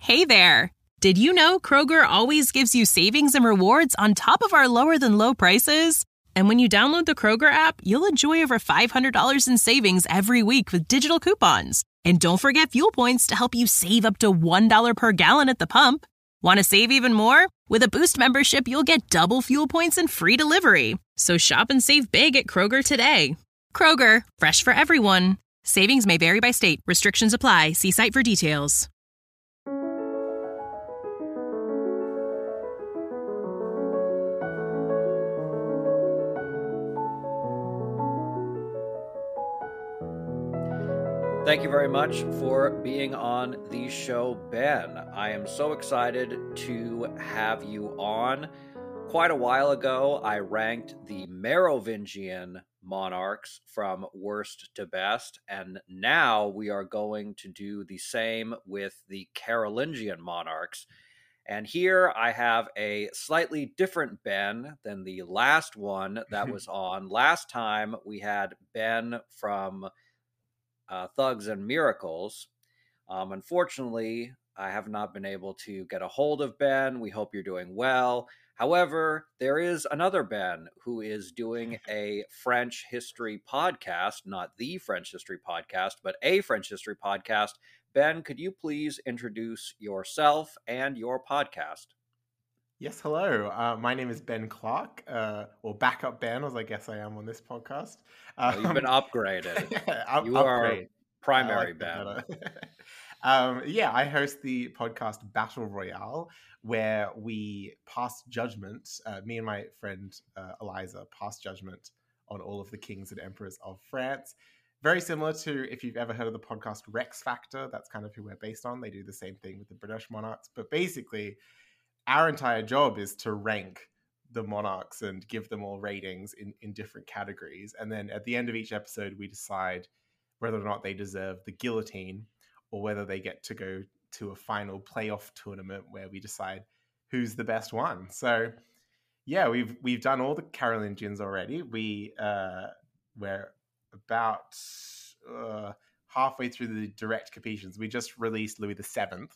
Hey there! Did you know Kroger always gives you savings and rewards on top of our lower-than-low prices? And when you download the Kroger app, you'll enjoy over $500 in savings every week with digital coupons. And don't forget fuel points to help you save up to $1 per gallon at the pump. Want to save even more? With a Boost membership, you'll get double fuel points and free delivery. So shop and save big at Kroger today. Kroger, fresh for everyone. Savings may vary by state. Restrictions apply. See site for details. Thank you very much for being on the show, Ben. I am so excited to have you on. Quite a while ago, I ranked the Merovingian monarchs from worst to best, and now we are going to do the same with the Carolingian monarchs. And here I have a slightly different Ben than the last one that was on. Last time we had Ben from Thugs and Miracles. Unfortunately, I have not been able to get a hold of Ben. We hope you're doing well. However, there is another Ben who is doing a French history podcast, not the French history podcast, but a French history podcast. Ben, could you please introduce yourself and your podcast? Yes, hello. My name is Ben Clark, or Backup Ben, as I guess I am on this podcast. Well, you've been upgraded. You Upgrade. are primary like Ben. I host the podcast Battle Royale, where we pass judgment. Me and my friend Eliza pass judgment on all of the kings and emperors of France. Very similar to, if you've ever heard of the podcast Rex Factor, that's kind of who we're based on. They do the same thing with the British monarchs. But basically, our entire job is to rank the monarchs and give them all ratings in different categories. And then at the end of each episode, we decide whether or not they deserve the guillotine or whether they get to go to a final playoff tournament where we decide who's the best one. So yeah, we've done all the Carolingians already. We're about halfway through the direct Capetians. We just released Louis VII,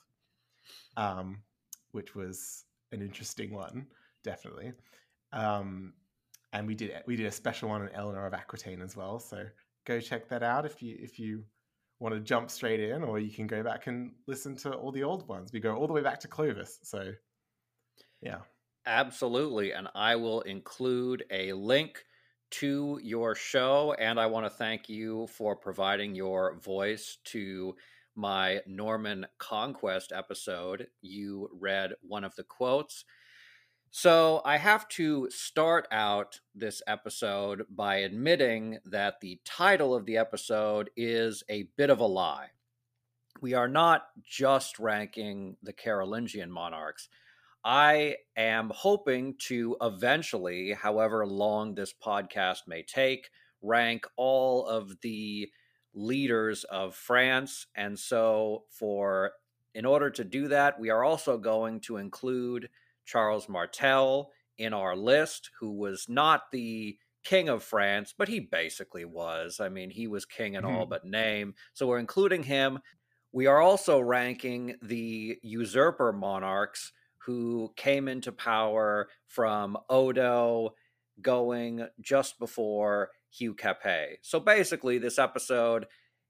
which was an interesting one, definitely. And we did a special one on Eleanor of Aquitaine as well. So go check that out if you want to jump straight in, or you can go back and listen to all the old ones. We go all the way back to Clovis. So yeah. Absolutely. And I will include a link to your show. And I want to thank you for providing your voice to my Norman Conquest episode. You read one of the quotes. So I have to start out this episode by admitting that the title of the episode is a bit of a lie. We are not just ranking the Carolingian monarchs. I am hoping to eventually, however long this podcast may take, rank all of the leaders of France. And so in order to do that, we are also going to include Charles Martel in our list, who was not the king of France, but he basically was. I mean, he was king in all but name. So we're including him. We are also ranking the usurper monarchs who came into power from Odo going just before Hugh Capet. So basically, this episode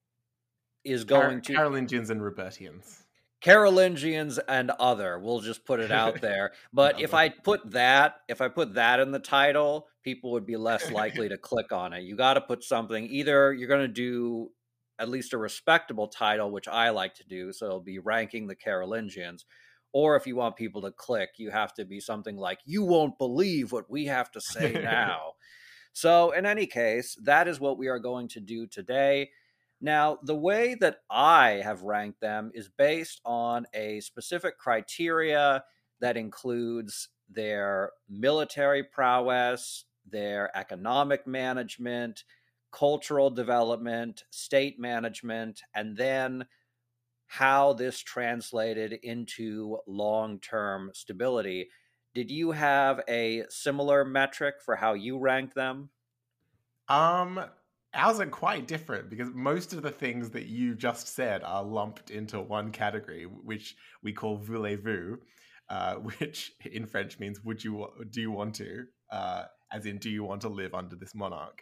is going to... Carolingians and Robertians. Carolingians and other. We'll just put it out there. But if I put that in the title, people would be less likely to click on it. You got to put something. Either you're going to do at least a respectable title, which I like to do, so it'll be ranking the Carolingians. Or if you want people to click, you have to be something like, you won't believe what we have to say now. So in any case, that is what we are going to do today. Now, the way that I have ranked them is based on a specific criteria that includes their military prowess, their economic management, cultural development, state management, and then how this translated into long-term stability. Did you have a similar metric for how you ranked them? ours are quite different because most of the things that you just said are lumped into one category, which we call voulez-vous, which in French means do you want to, as in do you want to live under this monarch?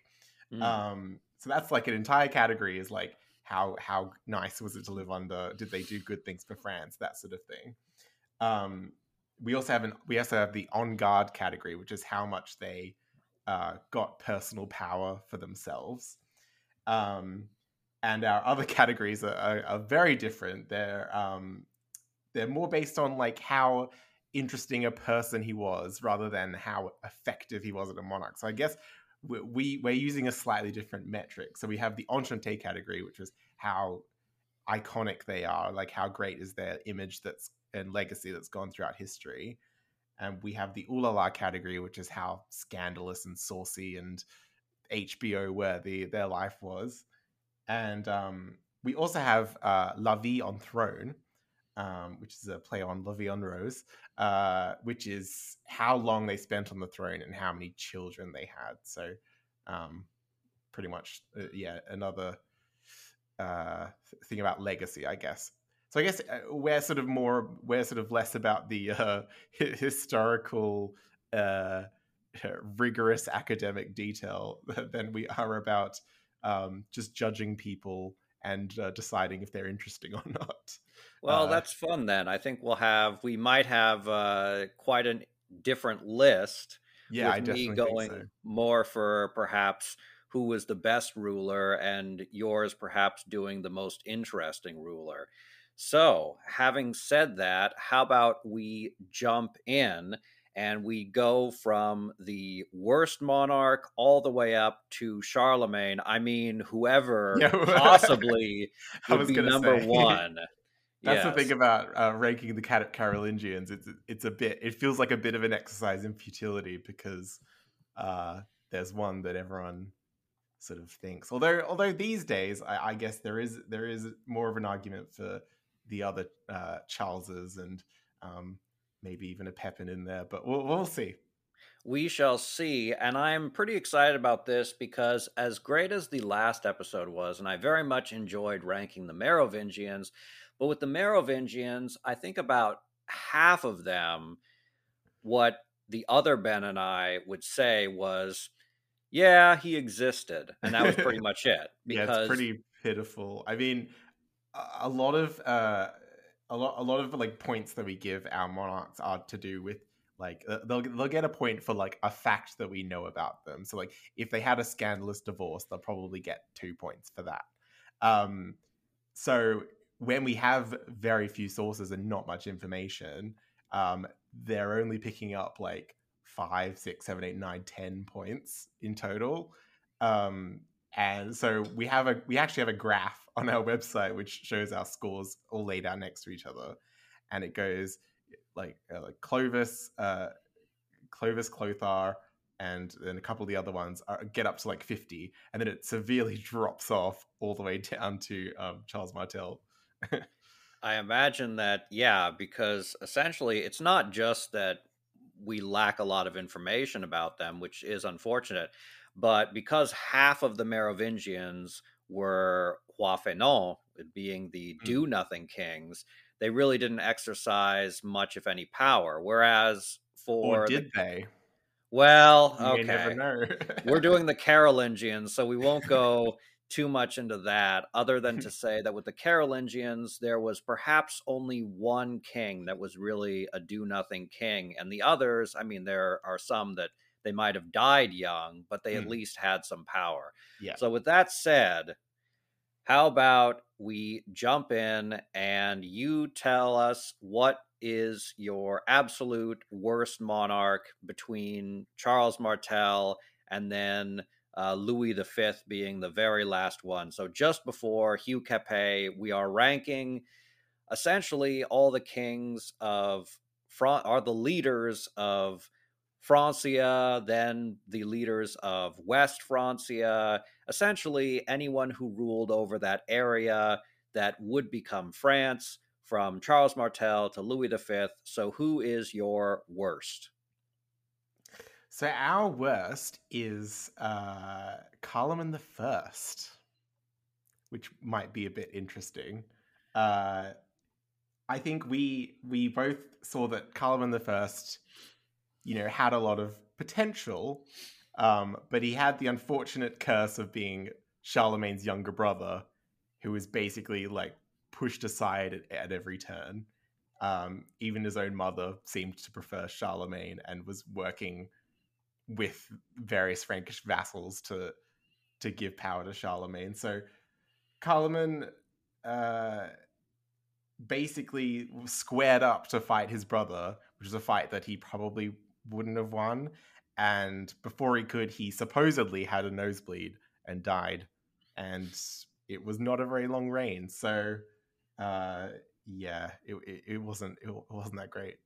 So that's like an entire category is like how nice was it to live under? Did they do good things for France? That sort of thing. We also have the on guard category, which is how much they got personal power for themselves. And our other categories are very different. They're more based on like how interesting a person he was rather than how effective he was as a monarch. So I guess we're using a slightly different metric. So we have the enchanté category, which is how iconic they are, like how great is their image and legacy that's gone throughout history. And we have the ooh la la category, which is how scandalous and saucy and HBO worthy their life was. And we also have La Vie en Throne, which is a play on La Vie en Rose, which is how long they spent on the throne and how many children they had. So pretty much, another thing about legacy, I guess. So I guess we're sort of less about the historical, rigorous academic detail than we are about just judging people and deciding if they're interesting or not. Well, that's fun then. I think we might have quite a different list. Yeah, I with definitely me going think so. more for perhaps who was the best ruler and yours perhaps doing the most interesting ruler. So, having said that, how about we jump in and we go from the worst monarch all the way up to Charlemagne? I mean, whoever Yeah. possibly I would was be gonna number say. one. That's the Yes. thing about ranking the Carolingians. It feels like a bit of an exercise in futility because there's one that everyone sort of thinks. Although these days, I guess there is more of an argument for the other Charleses and maybe even a Pepin in there, but we'll see. We shall see. And I'm pretty excited about this because, as great as the last episode was, and I very much enjoyed ranking the Merovingians, but with the Merovingians, I think about half of them, what the other Ben and I would say was, yeah, he existed. And that was pretty much it. Yeah, it's pretty pitiful. I mean, a lot of like points that we give our monarchs are to do with like they'll get a point for like a fact that we know about them. So like if they had a scandalous divorce, they'll probably get 2 points for that. So when we have very few sources and not much information, they're only picking up like 5, 6, 7, 8, 9, 10 points in total. And so we actually have a graph on our website which shows our scores all laid out next to each other, and it goes like Clovis, Clothar, and then a couple of the other ones get up to like 50, and then it severely drops off all the way down to Charles Martel. I imagine that, yeah, because essentially it's not just that we lack a lot of information about them, which is unfortunate, but because half of the Merovingians were Rois-Fainéants, being the do-nothing kings, they really didn't exercise much, if any, power. Whereas or did they? Well, You never okay. know. We're doing the Carolingians, so we won't go too much into that, other than to say that with the Carolingians, there was perhaps only one king that was really a do-nothing king, and the others, I mean, there are some that they might have died young, but they at least had some power. Yeah. So with that said, how about we jump in and you tell us what is your absolute worst monarch between Charles Martel and then Louis V being the very last one. So just before Hugh Capet, we are ranking essentially all the kings of France are the leaders of Francia, then the leaders of West Francia, essentially anyone who ruled over that area that would become France, from Charles Martel to Louis V. So who is your worst? So our worst is Carloman the First, which might be a bit interesting. Uh, I think we both saw that Carloman the First, had a lot of potential, but he had the unfortunate curse of being Charlemagne's younger brother, who was basically like pushed aside at every turn. Even his own mother seemed to prefer Charlemagne and was working with various Frankish vassals to give power to Charlemagne. So Carloman basically squared up to fight his brother, which is a fight that he probably wouldn't have won. And before he could, he supposedly had a nosebleed and died. And it was not a very long reign. So, it wasn't that great.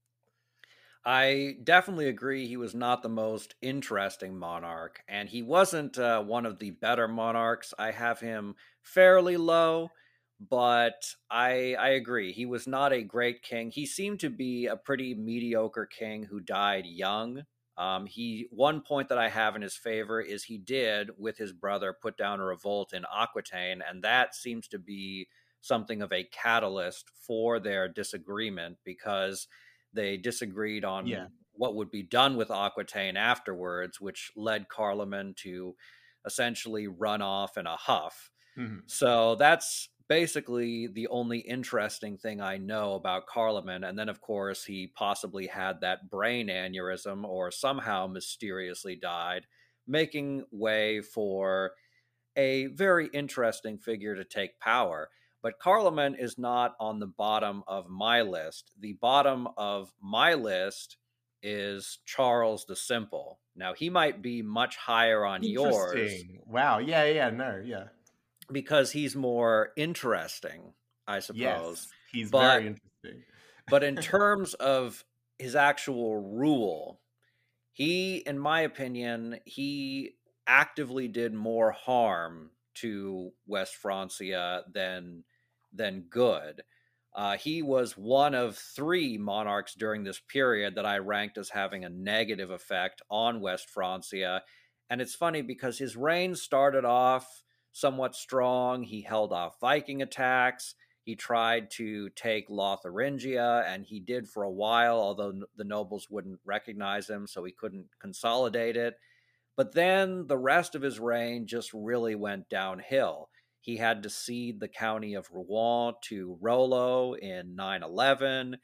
I definitely agree he was not the most interesting monarch, and he wasn't one of the better monarchs. I have him fairly low, but I agree. He was not a great king. He seemed to be a pretty mediocre king who died young. One point that I have in his favor is he did, with his brother, put down a revolt in Aquitaine, and that seems to be something of a catalyst for their disagreement because they disagreed on what would be done with Aquitaine afterwards, which led Carloman to essentially run off in a huff. Mm-hmm. So that's basically the only interesting thing I know about Carloman. And then, of course, he possibly had that brain aneurysm or somehow mysteriously died, making way for a very interesting figure to take power. But Carloman is not on the bottom of my list. The bottom of my list is Charles the Simple. Now, he might be much higher on yours. Wow. Yeah. No. Yeah. Because he's more interesting, I suppose. Yes, he's very interesting. But in terms of his actual rule, he, in my opinion, he actively did more harm to West Francia than good. He was one of 3 monarchs during this period that I ranked as having a negative effect on West Francia. And it's funny because his reign started off somewhat strong. He held off Viking attacks. He tried to take Lotharingia, and he did for a while, although the nobles wouldn't recognize him, so he couldn't consolidate it. But then the rest of his reign just really went downhill. He had to cede the county of Rouen to Rollo in 911.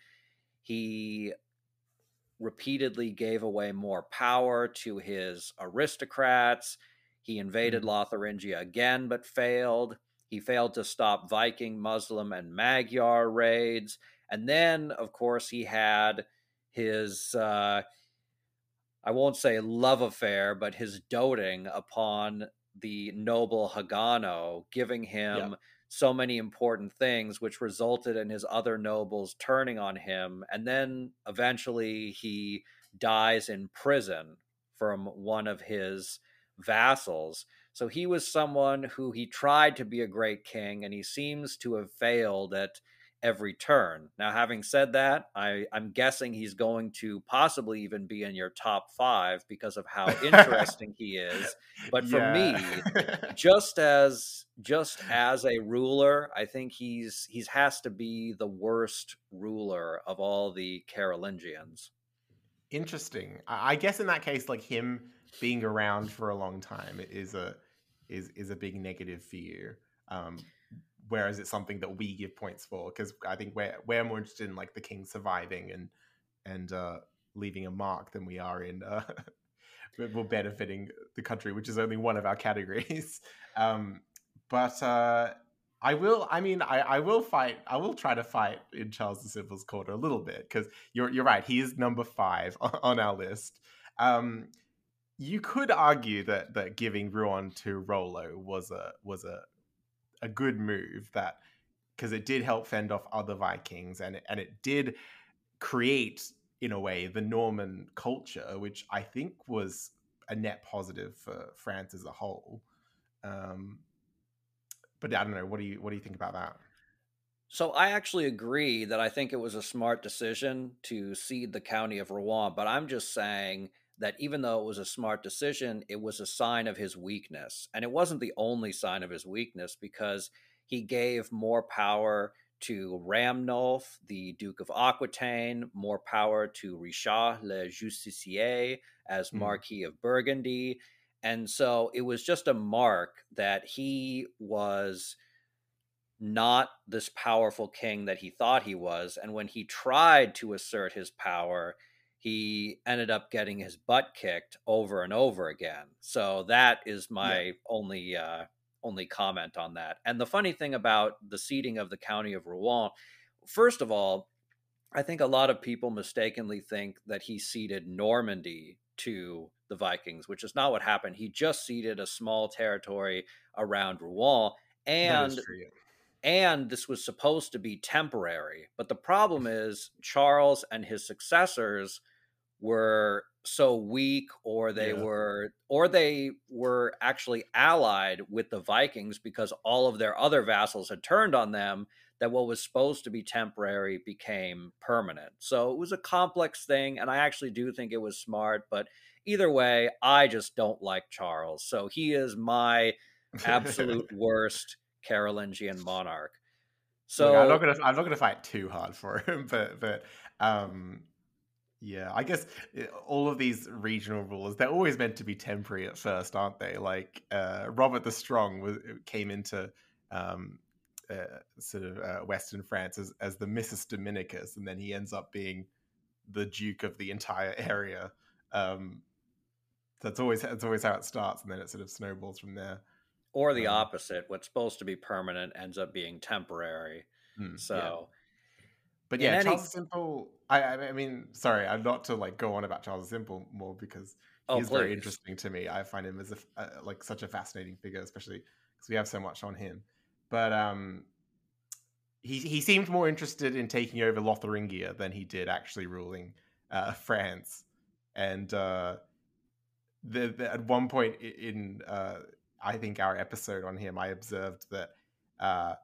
He repeatedly gave away more power to his aristocrats. He invaded Lotharingia again, but failed. He failed to stop Viking, Muslim, and Magyar raids. And then, of course, he had his, I won't say love affair, but his doting upon the noble Hagano, giving him so many important things, which resulted in his other nobles turning on him. And then eventually he dies in prison from one of his vassals. So he was someone who he tried to be a great king, and he seems to have failed at every turn. Now, having said that, I'm guessing he's going to possibly even be in your top 5 because of how interesting he is. But for me, just as a ruler, I think he's has to be the worst ruler of all the Carolingians. Interesting. I guess in that case, like him being around for a long time is a big negative for you. Whereas it's something that we give points for, because I think we're more interested in like the king surviving and leaving a mark than we are in we're benefiting the country, which is only one of our categories. But I will try to fight in Charles the Simple's corner a little bit, because you're right, he is number 5 on our list. You could argue that giving Rouen to Rollo was a good move, that because it did help fend off other Vikings, and it did create, in a way, the Norman culture, which I think was a net positive for France as a whole. But I don't know. What do you think about that? So I actually agree that I think it was a smart decision to cede the county of Rouen, but I'm just saying that even though it was a smart decision, it was a sign of his weakness. And it wasn't the only sign of his weakness, because he gave more power to Ramnulf, the Duke of Aquitaine, more power to Richard le Justicier as Marquis of Burgundy. And so it was just a mark that he was not this powerful king that he thought he was. And when he tried to assert his power, he ended up getting his butt kicked over and over again. So that is my only comment on that. And the funny thing about the seating of the county of Rouen, first of all, I think a lot of people mistakenly think that he ceded Normandy to the Vikings, which is not what happened. He just ceded a small territory around Rouen, and this was supposed to be temporary. But the problem is Charles and his successors were so weak, or they were actually allied with the Vikings because all of their other vassals had turned on them, that what was supposed to be temporary became permanent. So it was a complex thing, and I actually do think it was smart. But either way, I just don't like Charles. So he is my absolute worst Carolingian monarch. So look, I'm not gonna fight too hard for him, but yeah, I guess all of these regional rulers, they're always meant to be temporary at first, aren't they? Like Robert the Strong came into Western France as the Missus Dominicus, and then he ends up being the Duke of the entire area. That's always how it starts, and then it sort of snowballs from there. Or the opposite, what's supposed to be permanent ends up being temporary. But yeah, Charles the Simple, I mean, sorry, I'm not to like go on about Charles the Simple more, because he's very interesting to me. I find him as like such a fascinating figure, especially because we have so much on him. But he seemed more interested in taking over Lotharingia than he did actually ruling France. And at one point in I think our episode on him, I observed that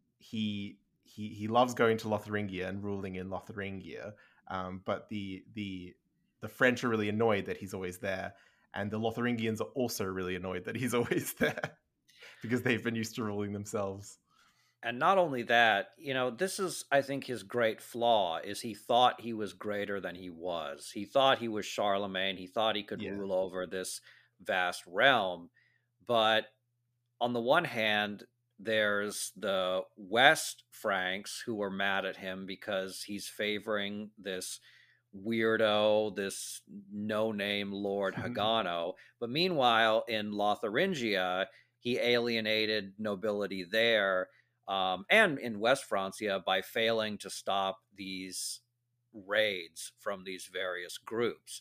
he loves going to Lotharingia and ruling in Lotharingia, but the French are really annoyed that he's always there, and the Lotharingians are also really annoyed that he's always there because they've been used to ruling themselves. And not only that, this is, I think, his great flaw, is he thought he was greater than he was. He thought he was Charlemagne. He thought he could rule over this vast realm. But on the one hand, there's the West Franks who were mad at him because he's favoring this weirdo, this no-name Lord Hagano. But meanwhile, in Lotharingia, he alienated nobility there, and in West Francia, by failing to stop these raids from these various groups.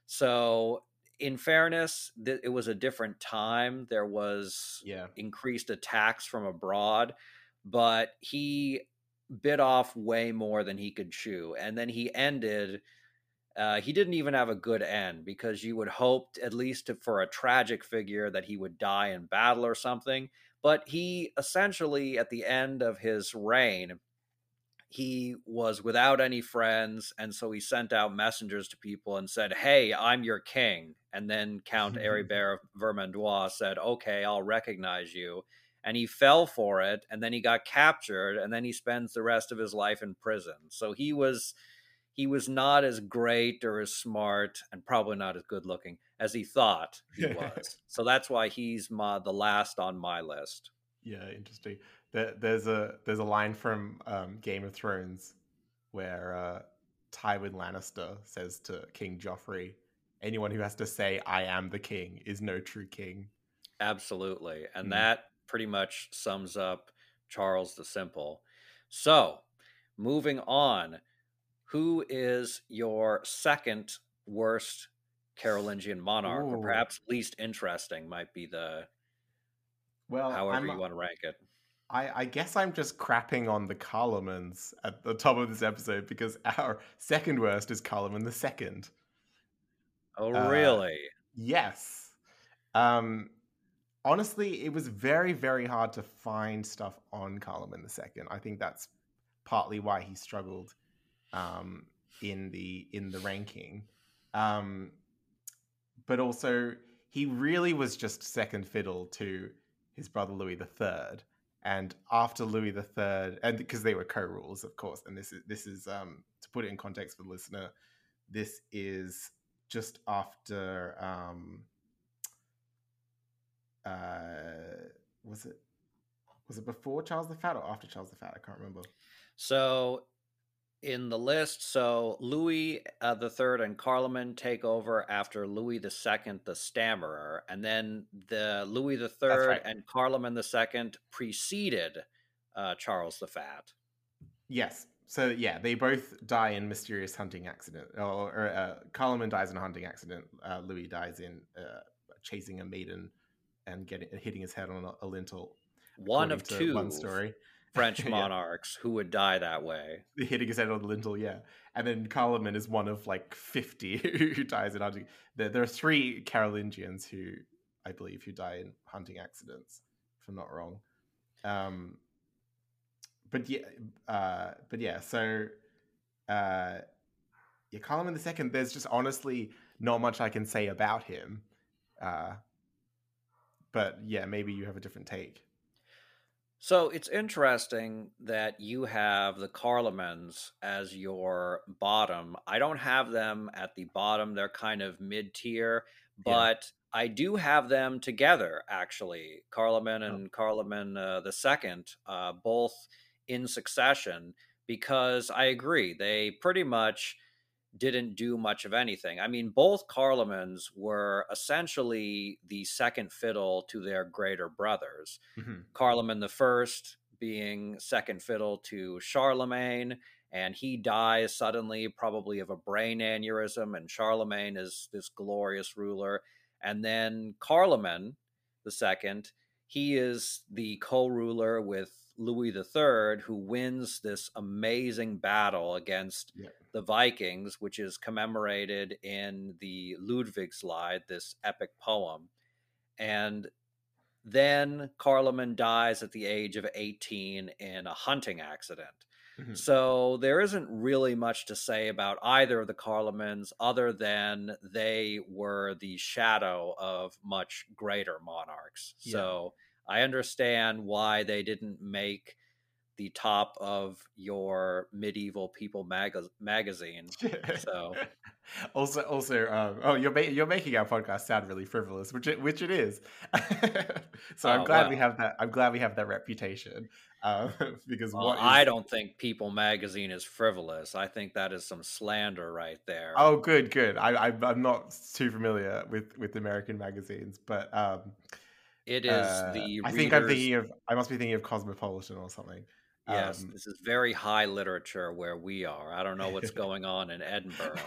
So in fairness, it was a different time. There was increased attacks from abroad, but he bit off way more than he could chew. And then he ended, he didn't even have a good end, because you would hope, at least for a tragic figure, that he would die in battle or something. But he essentially, at the end of his reign, he was without any friends, and so he sent out messengers to people and said, "Hey, I'm your king." And then Count Heribert of Vermandois said, "Okay, I'll recognize you." And he fell for it, and then he got captured, and then he spends the rest of his life in prison. So he was not as great or as smart, and probably not as good looking as he thought he was. So that's why he's the last on my list. Yeah, interesting. There's a line from Game of Thrones where Tywin Lannister says to King Joffrey, "Anyone who has to say 'I am the king' is no true king." Absolutely. And that pretty much sums up Charles the Simple. So, moving on, who is your second worst Carolingian monarch? Or perhaps least interesting might be however you want to rank it. I guess I'm just crapping on the Carlomans at the top of this episode, because our second worst is Carloman II. Oh, really? Yes. Honestly, it was very, very hard to find stuff on Carloman II. I think that's partly why he struggled in the ranking. but also he really was just second fiddle to his brother Louis III. And after Louis III, and because they were co-rulers, of course, and this is to put it in context for the listener, this is just after was it before Charles the Fat or after Charles the Fat? I can't remember. So in the list, so Louis III and Carloman take over after Louis II, the Stammerer, and then the Louis III and Carloman II preceded Charles the Fat. Yes. So yeah, they both die in mysterious hunting accident. Or Carloman dies in a hunting accident. Louis dies in chasing a maiden and hitting his head on a lintel. One of two one story. French monarchs who would die that way. Hitting his head on the lintel, yeah. And then Carloman is one of like 50 who dies in hunting. There are 3 Carolingians who, I believe, who die in hunting accidents, if I'm not wrong. So Carloman II, there's just honestly not much I can say about him. But yeah, maybe you have a different take. So it's interesting that you have the Carlomans as your bottom. I don't have them at the bottom. They're kind of mid-tier, but I do have them together, actually. Carloman and Carloman II, both in succession, because I agree. They pretty much didn't do much of anything. I mean, both Carlomans were essentially the second fiddle to their greater brothers. Mm-hmm. Carloman I being second fiddle to Charlemagne, and he dies suddenly, probably of a brain aneurysm, and Charlemagne is this glorious ruler. And then Carloman II, he is the co-ruler with Louis III, who wins this amazing battle against the Vikings, which is commemorated in the Ludwigslid, this epic poem. And then Carloman dies at the age of 18 in a hunting accident. Mm-hmm. So there isn't really much to say about either of the Carlomans other than they were the shadow of much greater monarchs. Yeah. So I understand why they didn't make the top of your medieval People magazine. So also, you're making our podcast sound really frivolous, which it is. So I'm glad we have that. I'm glad we have that reputation. Because I don't think People magazine is frivolous. I think that is some slander right there. Oh, good. I'm not too familiar with American magazines, but it is the. I must be thinking of Cosmopolitan or something. Yes, this is very high literature where we are. I don't know what's going on in Edinburgh.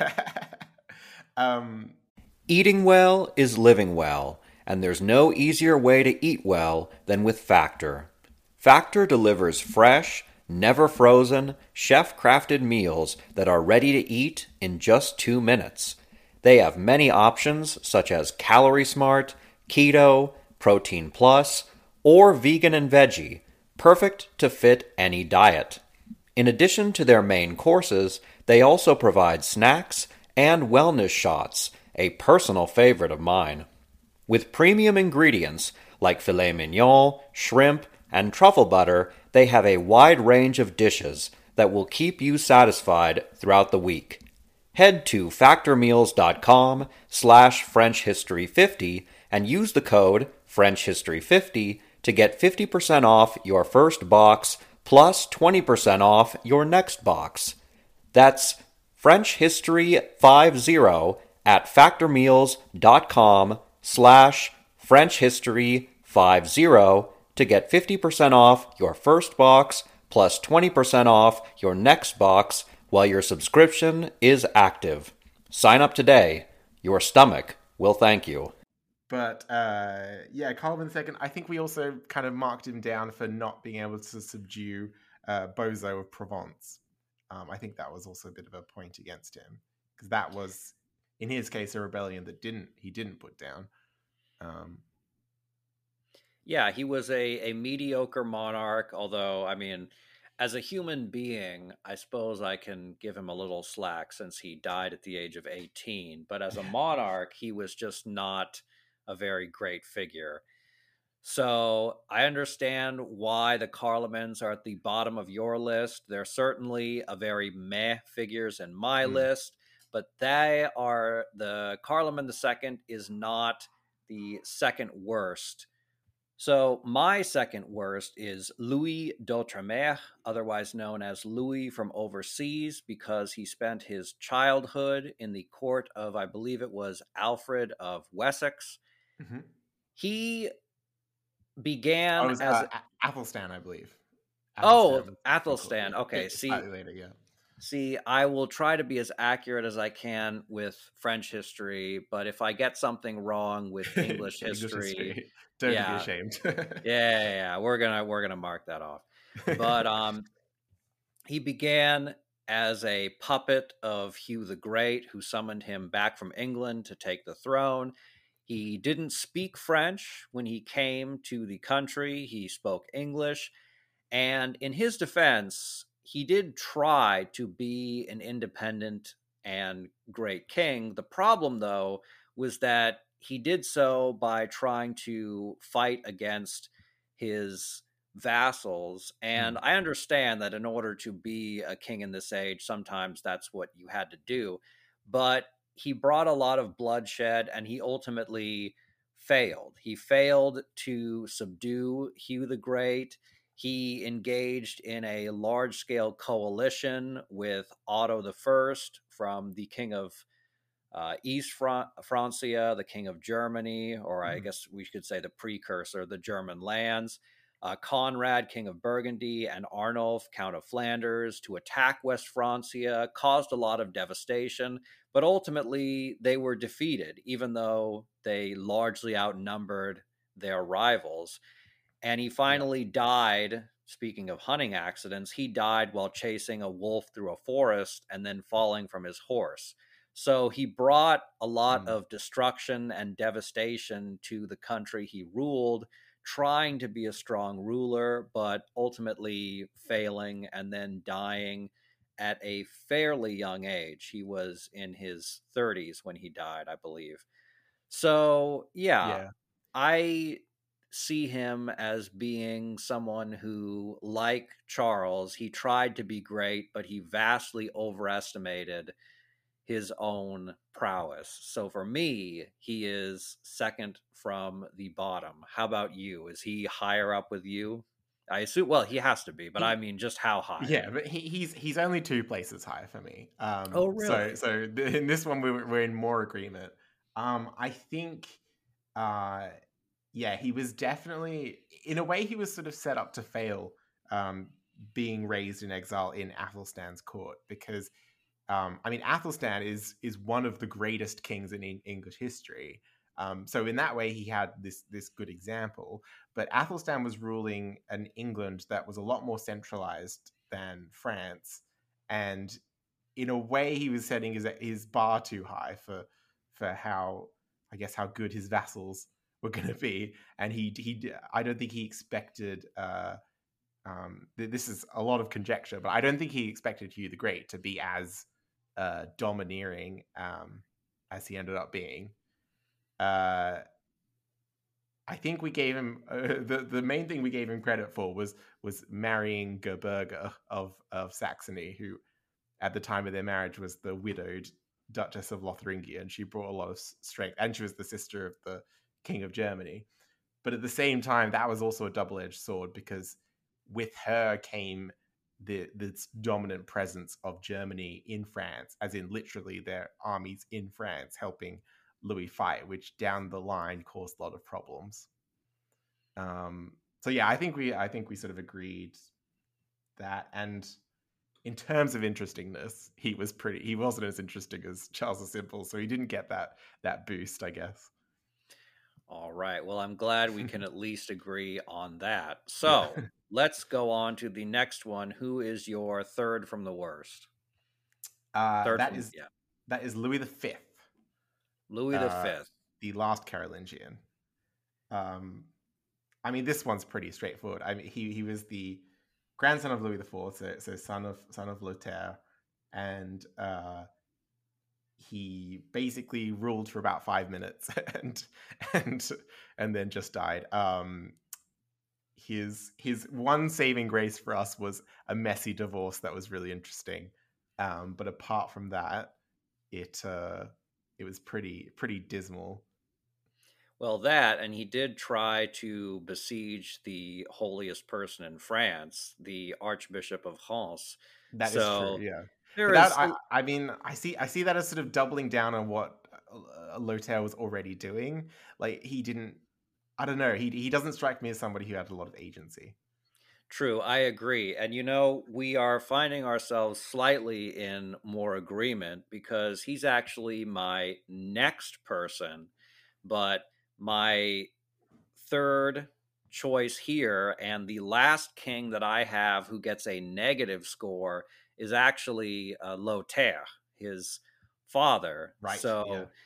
Eating well is living well, and there's no easier way to eat well than with Factor. Factor delivers fresh, never frozen, chef-crafted meals that are ready to eat in just 2 minutes. They have many options such as Calorie Smart, Keto, Protein Plus, or Vegan and Veggie, perfect to fit any diet. In addition to their main courses, they also provide snacks and wellness shots, a personal favorite of mine. With premium ingredients like filet mignon, shrimp, and truffle butter, they have a wide range of dishes that will keep you satisfied throughout the week. Head to factormeals.com/FrenchHistory50 and use the code FrenchHistory50 to get 50% off your first box plus 20% off your next box. That's French History 50 at factormeals.com/French History 50 to get 50% off your first box plus 20% off your next box while your subscription is active. Sign up today. Your stomach will thank you. But Carloman II, I think we also kind of marked him down for not being able to subdue Boso of Provence. I think that was also a bit of a point against him, because that was, in his case, a rebellion that he didn't put down. Yeah, he was a mediocre monarch, although, I mean, as a human being, I suppose I can give him a little slack since he died at the age of 18. But as a monarch, he was just not a very great figure. So I understand why the Carlomans are at the bottom of your list. They're certainly a very meh figures in my list, but the Carloman II is not the second worst. So my second worst is Louis d'Outremer, otherwise known as Louis from overseas, because he spent his childhood in the court of, I believe it was Alfred of Wessex. Mm-hmm. He began it was, as Athelstan, I believe. Athelstan. Okay, slightly later, yeah. See, I will try to be as accurate as I can with French history, but if I get something wrong with English history, don't be ashamed. yeah, we're gonna mark that off. But he began as a puppet of Hugh the Great, who summoned him back from England to take the throne. He didn't speak French when he came to the country. He spoke English. And in his defense, he did try to be an independent and great king. The problem, though, was that he did so by trying to fight against his vassals. And I understand that in order to be a king in this age, sometimes that's what you had to do. But he brought a lot of bloodshed, and he ultimately failed. He failed to subdue Hugh the Great. He engaged in a large-scale coalition with Otto I from the king of East Francia, the king of Germany, or I guess we could say the precursor, the German lands. Conrad, king of Burgundy, and Arnulf, count of Flanders, to attack West Francia, caused a lot of devastation, but ultimately they were defeated, even though they largely outnumbered their rivals. And he finally died. Speaking of hunting accidents, he died while chasing a wolf through a forest and then falling from his horse. So he brought a lot of destruction and devastation to the country he ruled, trying to be a strong ruler, but ultimately failing and then dying at a fairly young age. He was in his 30s when he died, I believe. So, yeah. I see him as being someone who, like Charles, he tried to be great, but he vastly overestimated his own prowess. So for me, he is second from the bottom. How about you? Is he higher up with you? I assume, well, he has to be, but I mean, just how high? Yeah, but he's only 2 places higher for me. Oh, really? So in this one, we're in more agreement. I think, he was definitely, in a way, he was sort of set up to fail, being raised in exile in Athelstan's court, because, Athelstan is one of the greatest kings in English history. So in that way, he had this good example. But Athelstan was ruling an England that was a lot more centralized than France, and in a way, he was setting his bar too high for how good his vassals were going to be. And I don't think he expected. This is a lot of conjecture, but I don't think he expected Hugh the Great to be as domineering as he ended up being. I think we gave him the main thing we gave him credit for was marrying Gerberga of Saxony, who at the time of their marriage was the widowed Duchess of Lotharingia, and she brought a lot of strength, and she was the sister of the King of Germany. But at the same time, that was also a double-edged sword, because with her came this dominant presence of Germany in France, as in literally their armies in France helping Louis fight, which down the line caused a lot of problems. So yeah, I think we sort of agreed that. And in terms of interestingness, he wasn't as interesting as Charles the Simple, so he didn't get that boost, I guess. All right. Well, I'm glad we can at least agree on that. So let's go on to the next one. Who is your third from the worst? That is Louis V. Louis V, the last Carolingian. This one's pretty straightforward. He was the grandson of Louis IV, so son of Lothaire, and he basically ruled for about 5 minutes and and then just died. His one saving grace for us was a messy divorce that was really interesting. But apart from that, it was pretty dismal. Well, that, and he did try to besiege the holiest person in France, the Archbishop of Reims. That is true, So yeah. there But that is, I mean, I see that as sort of doubling down on what Lothaire was already doing. Like he didn't. I don't know. He doesn't strike me as somebody who had a lot of agency. true, I agree. And you know, we are finding ourselves slightly in more agreement because he's actually my next person, but my third choice here and the last king that I have who gets a negative score is actually Lothaire, his father. Right. Yeah. So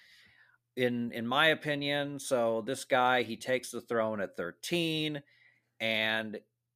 in my opinion, so this guy, he takes the throne at 13, and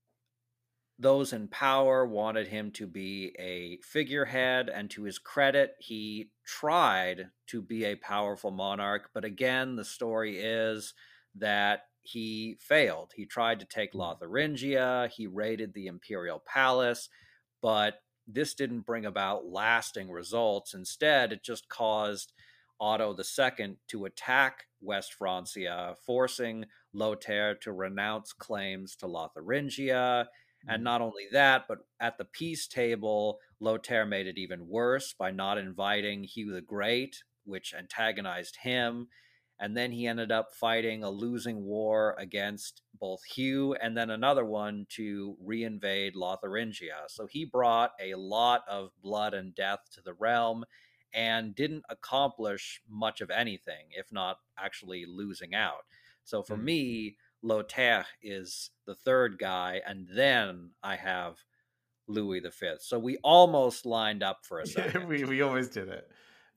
those in power wanted him to be a figurehead, and to his credit, he tried to be a powerful monarch. But again, the story is that he failed. He tried to take Lotharingia, he raided the imperial palace, but this didn't bring about lasting results. Instead, it just caused Otto II to attack West Francia, forcing Lothaire to renounce claims to Lotharingia. And not only that, but at the peace table, Lothaire made it even worse by not inviting Hugh the Great, which antagonized him. And then he ended up fighting a losing war against both Hugh and then another one to reinvade Lotharingia. So he brought a lot of blood and death to the realm and didn't accomplish much of anything, if not actually losing out. So for me, Lothaire is the third guy, and then I have Louis V. So we almost lined up for a second. we always did it.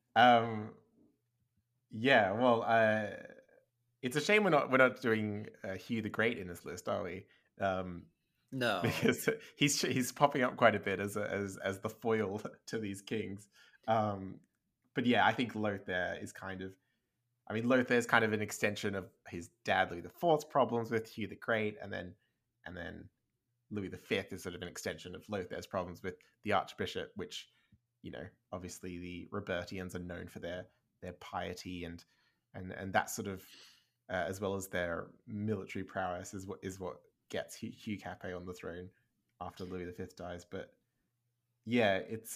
Yeah, well, it's a shame we're not doing Hugh the Great in this list, are we? No, because he's popping up quite a bit as the foil to these kings. But yeah, I think Lothaire is kind of. I mean, Lothair is kind of an extension of his dad Louis IV's problems with Hugh the Great, and then Louis V is sort of an extension of Lothaire's problems with the Archbishop, which, you know, obviously the Robertians are known for their piety and that sort of, as well as their military prowess, is what gets Hugh Capet on the throne after Louis V dies. But yeah, it's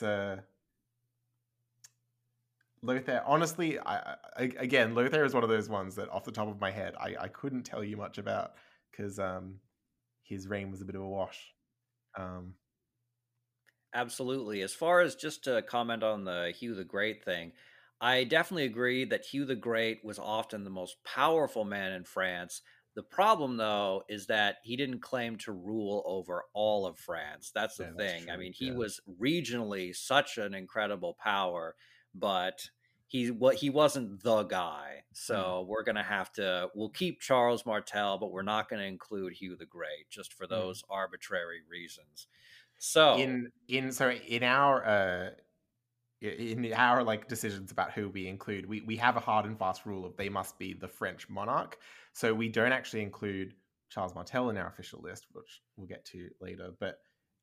Lothaire, honestly, again, Lothaire is one of those ones that off the top of my head, I couldn't tell you much about because his reign was a bit of a wash. absolutely. As far as just to comment on the Hugh the Great thing, I definitely agree that Hugh the Great was often the most powerful man in France. The problem, though, is that he didn't claim to rule over all of France. That's the thing. I mean, he was regionally such an incredible power, but he wasn't the guy. So we'll keep Charles Martel, but we're not going to include Hugh the Great just for those arbitrary reasons. So in our like decisions about who we include, we have a hard and fast rule of they must be the French monarch. So we don't actually include Charles Martel in our official list, which we'll get to later. But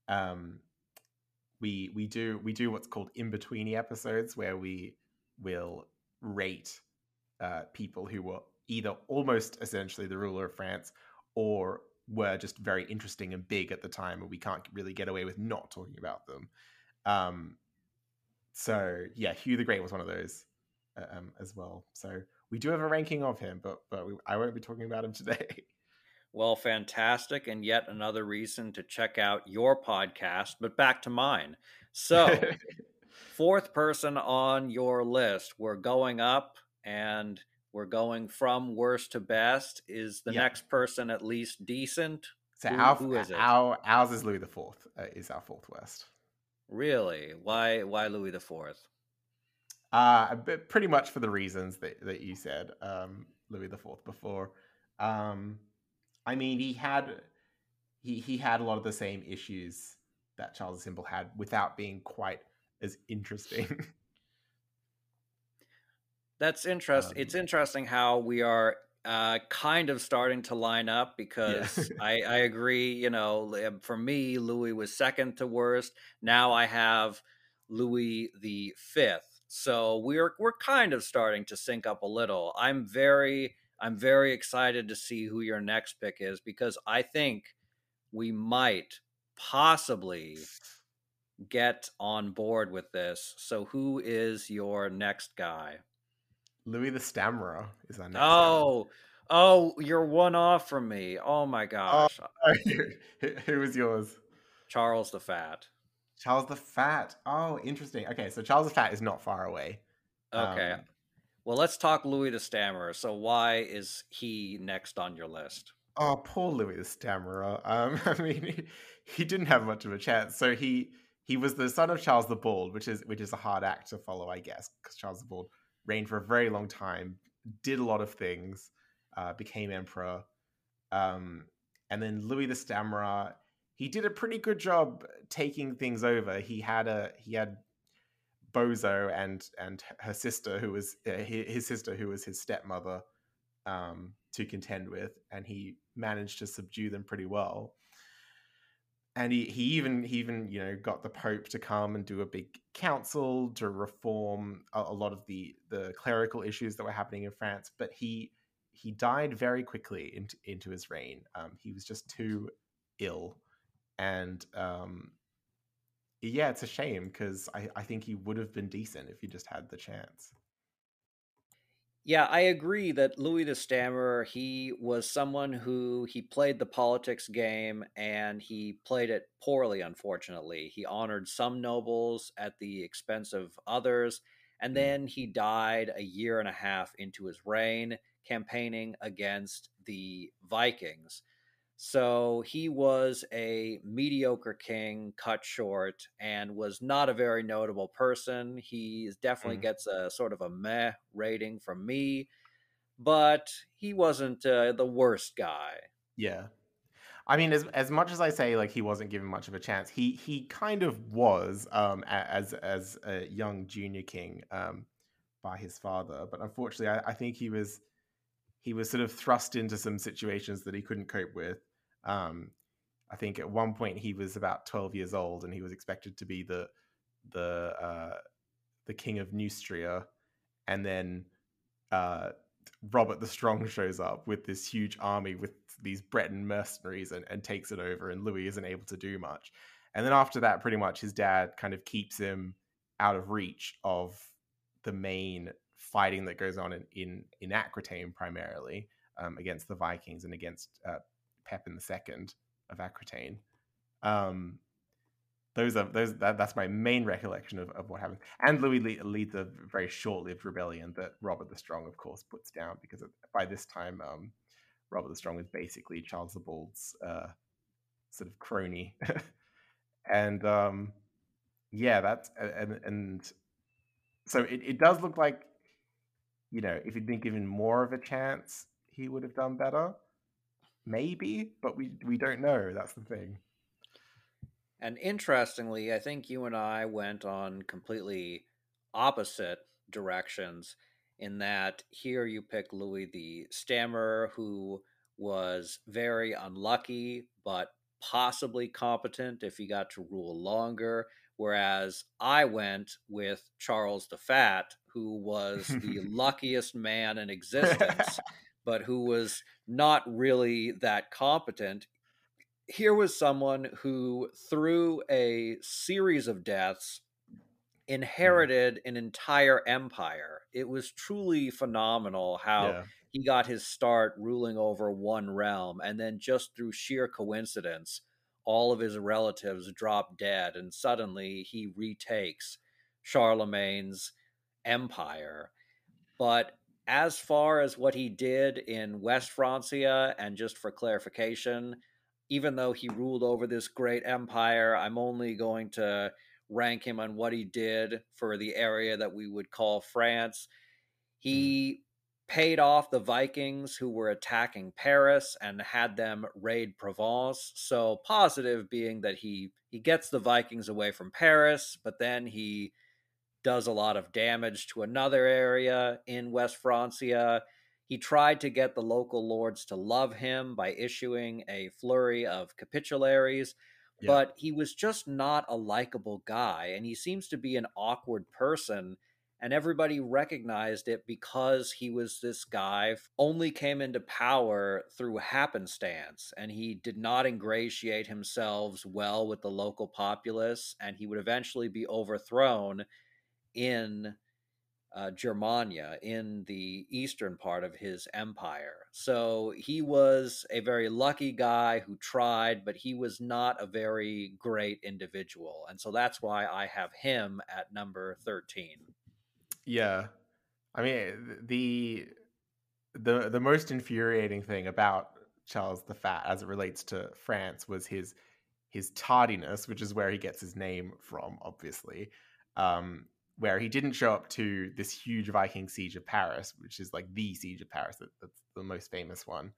we do what's called in-betweeny episodes, where we will rate people who were either almost essentially the ruler of France or were just very interesting and big at the time, and we can't really get away with not talking about them. So yeah, Hugh the Great was one of those as well. So we do have a ranking of him, but I won't be talking about him today. Well, fantastic, and yet another reason to check out your podcast, but back to mine. So, fourth person on your list, we're going up, and we're going from worst to best. Is the next person at least decent? So who is it? Ours is Louis IV, is our fourth worst. Really? Why Louis IV? Pretty much for the reasons that you said, Louis IV before. I mean, he had he had a lot of the same issues that Charles the Simple had without being quite as interesting. That's interesting. It's interesting how we are kind of starting to line up, Yeah. because I agree. For me, Louis was second to worst. Now I have Louis the Fifth. So we're kind of starting to sync up a little. I'm very excited to see who your next pick is, because I think we might possibly get on board with this. So who is your next guy? Louis the Stammerer is our next guy. Oh, you're one off from me. Oh my Oh, gosh. who was yours? Charles the Fat. Charles the Fat. Oh, interesting. Okay, so Charles the Fat is not far away. Okay. Well, let's talk Louis the Stammerer. So why is he next on your list? Oh, poor Louis the Stammerer. I mean, he didn't have much of a chance. So he was the son of Charles the Bald, which is a hard act to follow, I guess, because Charles the Bald reigned for a very long time, did a lot of things, became emperor, and then Louis the Stammerer. He did a pretty good job taking things over. He had Bozo and her sister, who was his sister, who was his stepmother, to contend with, and he managed to subdue them pretty well. And he even got the Pope to come and do a big council to reform a lot of the clerical issues that were happening in France. But he died very quickly into his reign. He was just too ill, and yeah, it's a shame, because I think he would have been decent if he just had the chance. Yeah, I agree that Louis the Stammerer, he was someone who he played the politics game, and he played it poorly, unfortunately. He honored some nobles at the expense of others, and then he died a year and a half into his reign, campaigning against the Vikings. So he was a mediocre king cut short, and was not a very notable person. He definitely gets a sort of a meh rating from me, but he wasn't the worst guy. Yeah. I mean, as much as I say, like, he wasn't given much of a chance, he kind of was, as a young junior king, by his father. But unfortunately, I think he was sort of thrust into some situations that he couldn't cope with. I think at one point he was about 12 years old, and he was expected to be the king of Neustria, and then Robert the Strong shows up with this huge army with these Breton mercenaries, and takes it over, and Louis isn't able to do much. And then after that, pretty much his dad kind of keeps him out of reach of the main fighting that goes on in Aquitaine, primarily, against the Vikings and against Pepin II of Aquitaine. That's my main recollection of what happened. And Louis leads a very short-lived rebellion that Robert the Strong, of course, puts down, because by this time, Robert the Strong is basically Charles the Bald's sort of crony. And yeah, that's and so it does look like, if he'd been given more of a chance, he would have done better, maybe, but we don't know. That's the thing. And interestingly, I think you and I went on completely opposite directions, in that here you pick Louis the Stammerer, who was very unlucky, but possibly competent if he got to rule longer. Whereas I went with Charles the Fat, who was the luckiest man in existence, but who was not really that competent. Here was someone who, through a series of deaths, inherited an entire empire. It was truly phenomenal how he got his start ruling over one realm, and then just through sheer coincidence, all of his relatives drop dead, and suddenly he retakes Charlemagne's empire. But as far as what he did in West Francia, and just for clarification, even though he ruled over this great empire, I'm only going to rank him on what he did for the area that we would call France. He paid off the Vikings who were attacking Paris and had them raid Provence. So positive being that he gets the Vikings away from Paris, but then he does a lot of damage to another area in West Francia. He tried to get the local lords to love him by issuing a flurry of capitularies, Yeah. but he was just not a likable guy, and he seems to be an awkward person. And everybody recognized it because he was this guy, only came into power through happenstance, and he did not ingratiate himself well with the local populace, and he would eventually be overthrown in Germania, in the eastern part of his empire. So he was a very lucky guy who tried, but he was not a very great individual. And so that's why I have him at number 13. Yeah. I mean, the most infuriating thing about Charles the Fat as it relates to France was his tardiness, which is where he gets his name from, obviously. Where he didn't show up to this huge Viking siege of Paris, which is like the siege of Paris, that's the most famous one,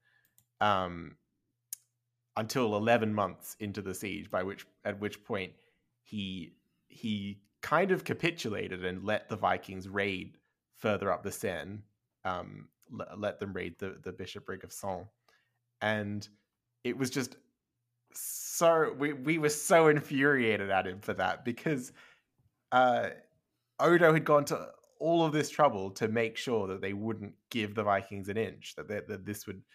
until 11 months into the siege, at which point he kind of capitulated and let the Vikings raid further up the Seine, let them raid the bishopric of Sens. And it was just so, we were so infuriated at him for that, because Odo had gone to all of this trouble to make sure that they wouldn't give the Vikings an inch, that this would,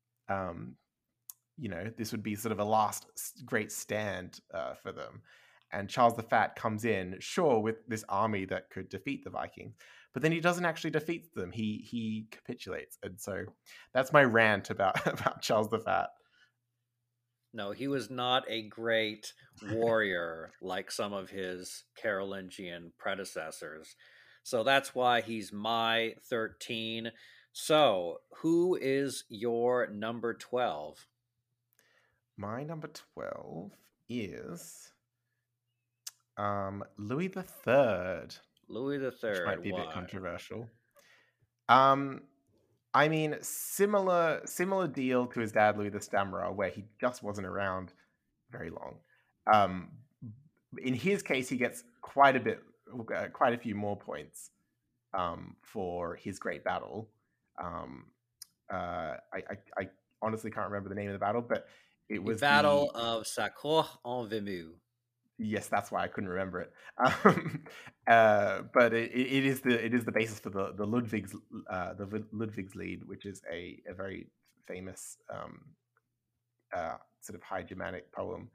this would be sort of a last great stand for them. And Charles the Fat comes in, sure, with this army that could defeat the Vikings, but then he doesn't actually defeat them. He capitulates. And so that's my rant about Charles the Fat. No, he was not a great warrior like some of his Carolingian predecessors. So that's why he's my 13. So who is your number 12? My number 12 is Louis III. Louis III. Which might be a why? bit controversial. I mean, similar deal to his dad, Louis the Stammerer, where he just wasn't around very long. In his case, he gets quite a few more points for his great battle. I honestly can't remember the name of the battle, but it was the Battle of Sarcourt-en-Vimeu. Yes, that's why I couldn't remember it. But it is the basis for the Ludwigslied, which is a very famous sort of High Germanic poem.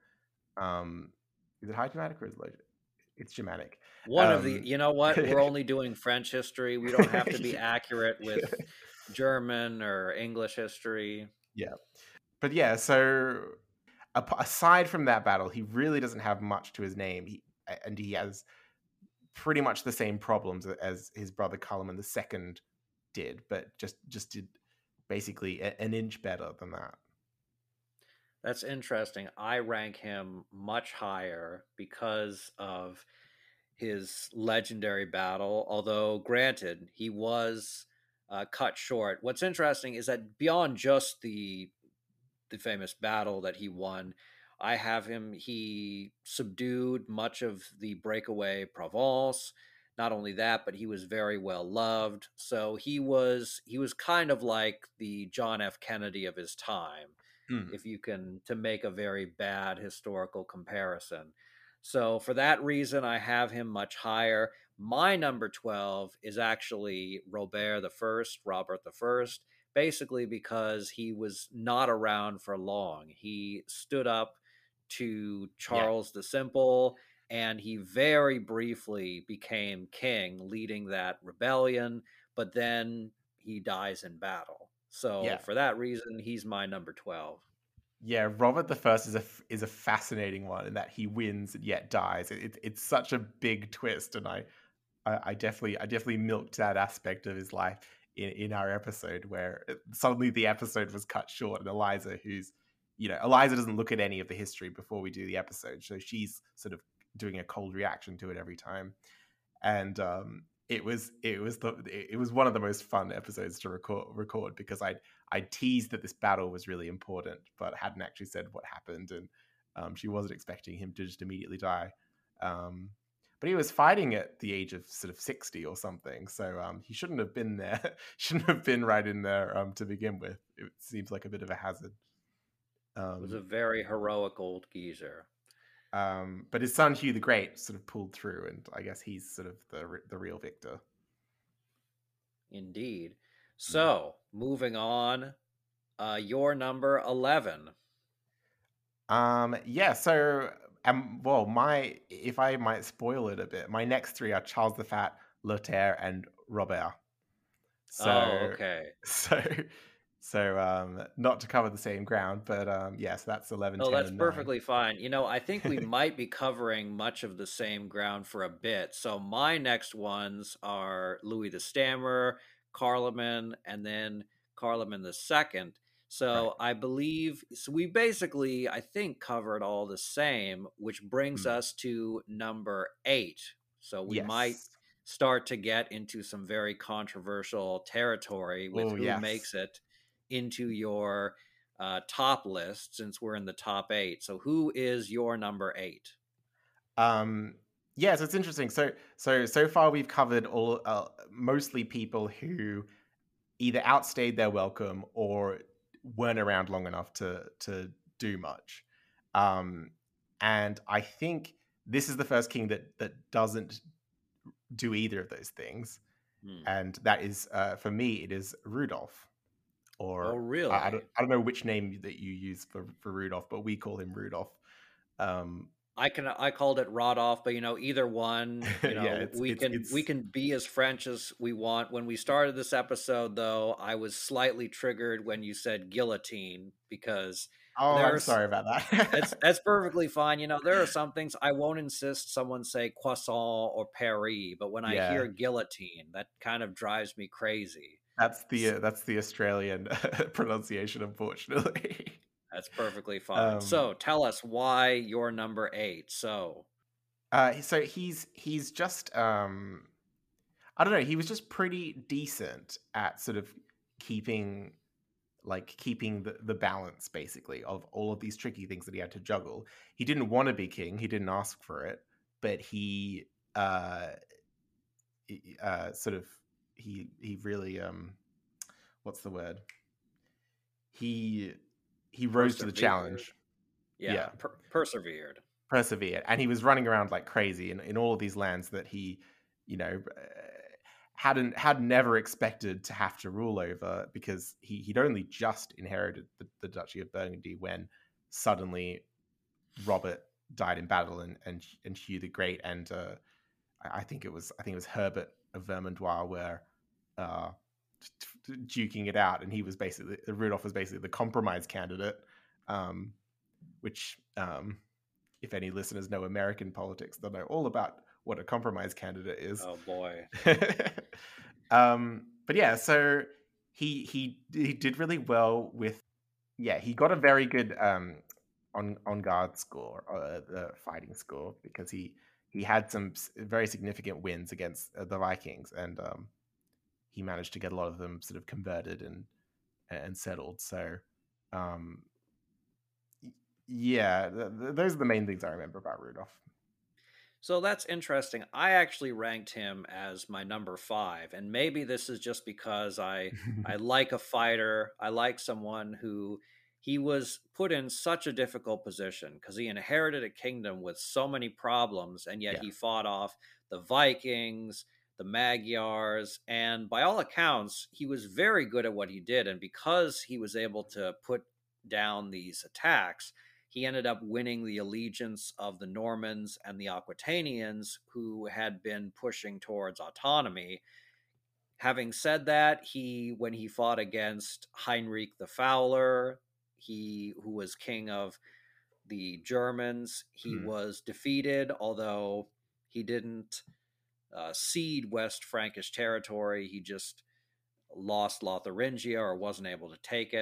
Is it High Germanic or is it? It's Germanic. One of the, you know what? We're only doing French history. We don't have to be accurate with German or English history. Yeah, but yeah, so. Aside from that battle, he really doesn't have much to his name, and he has pretty much the same problems as his brother Carloman II did, but just did basically an inch better than that. That's interesting. I rank him much higher because of his legendary battle, although granted, he was cut short. What's interesting is that beyond just the famous battle that he won, I have him, he subdued much of the breakaway Provence. Not only that, but he was very well loved. So he was kind of like the John F. Kennedy of his time, if you can, to make a very bad historical comparison. So for that reason, I have him much higher. My number 12 is actually Robert I, basically because he was not around for long. He stood up to Charles the Simple, and he very briefly became king, leading that rebellion, but then he dies in battle. So for that reason, he's my number 12. Yeah, Robert I is a fascinating one in that he wins and yet dies. It's such a big twist, and I definitely milked that aspect of his life in our episode, where suddenly the episode was cut short, and Eliza, Eliza doesn't look at any of the history before we do the episode, so she's sort of doing a cold reaction to it every time. And it was one of the most fun episodes to record because I teased that this battle was really important, but hadn't actually said what happened, and she wasn't expecting him to just immediately die. But he was fighting at the age of sort of 60 or something, so he shouldn't have been there. Shouldn't have been right in there to begin with. It seems like a bit of a hazard. It was a very heroic old geezer. But his son Hugh the Great sort of pulled through, and I guess he's sort of the real victor. Indeed. So, moving on, your number 11. Yeah. So, well, if I might spoil it a bit, my next three are Charles the Fat, Lothaire, and Robert. So, okay. So, not to cover the same ground, but yes, that's 11, 10, that's and perfectly fine. I think we might be covering much of the same ground for a bit. So my next ones are Louis the Stammerer, Carloman, and then Carloman II. So I believe we basically, I think, covered all the same, which brings us to number 8. So we might start to get into some very controversial territory with who makes it into your top list, since we're in the top 8. So who is your number 8? Yeah, so it's interesting. So far we've covered all mostly people who either outstayed their welcome or weren't around long enough to do much. And I think this is the first king that doesn't do either of those things. And that is, for me, it is Rudolph. Or really? I don't know which name that you use for Rudolph, but we call him Rudolph. I called it Rodolph, but either one. We can be as French as we want. When we started this episode, though, I was slightly triggered when you said guillotine, because I'm sorry about that. that's perfectly fine. There are some things I won't insist someone say croissant or Paris, but when I hear guillotine, that kind of drives me crazy. That's the Australian pronunciation, unfortunately. That's perfectly fine. So tell us why you're number 8. So he's just I don't know. He was just pretty decent at sort of keeping the balance, basically, of all of these tricky things that he had to juggle. He didn't want to be king. He didn't ask for it, but he sort of he really what's the word? He rose to the challenge. Persevered, and he was running around like crazy in all of these lands that he had never expected to have to rule over, because he'd only just inherited the Duchy of Burgundy when suddenly Robert died in battle, and Hugh the Great, and I think it was Herbert of Vermandois were duking it out, and Rudolph was basically the compromise candidate, which if any listeners know American politics, they'll know all about what a compromise candidate is. Oh boy. But yeah, so he did really well with, he got a very good on guard score, the fighting score, because he had some very significant wins against the Vikings, and he managed to get a lot of them sort of converted and settled. So those are the main things I remember about Rudolph. So that's interesting. I actually ranked him as my number 5, and maybe this is just because I like a fighter. I like someone who, he was put in such a difficult position because he inherited a kingdom with so many problems, and yet he fought off the Vikings, the Magyars, and by all accounts, he was very good at what he did. And because he was able to put down these attacks, he ended up winning the allegiance of the Normans and the Aquitanians, who had been pushing towards autonomy. Having said that, when he fought against Heinrich the Fowler, who was king of the Germans, he was defeated, although he didn't cede West Frankish territory. He just lost Lotharingia, or wasn't able to take it.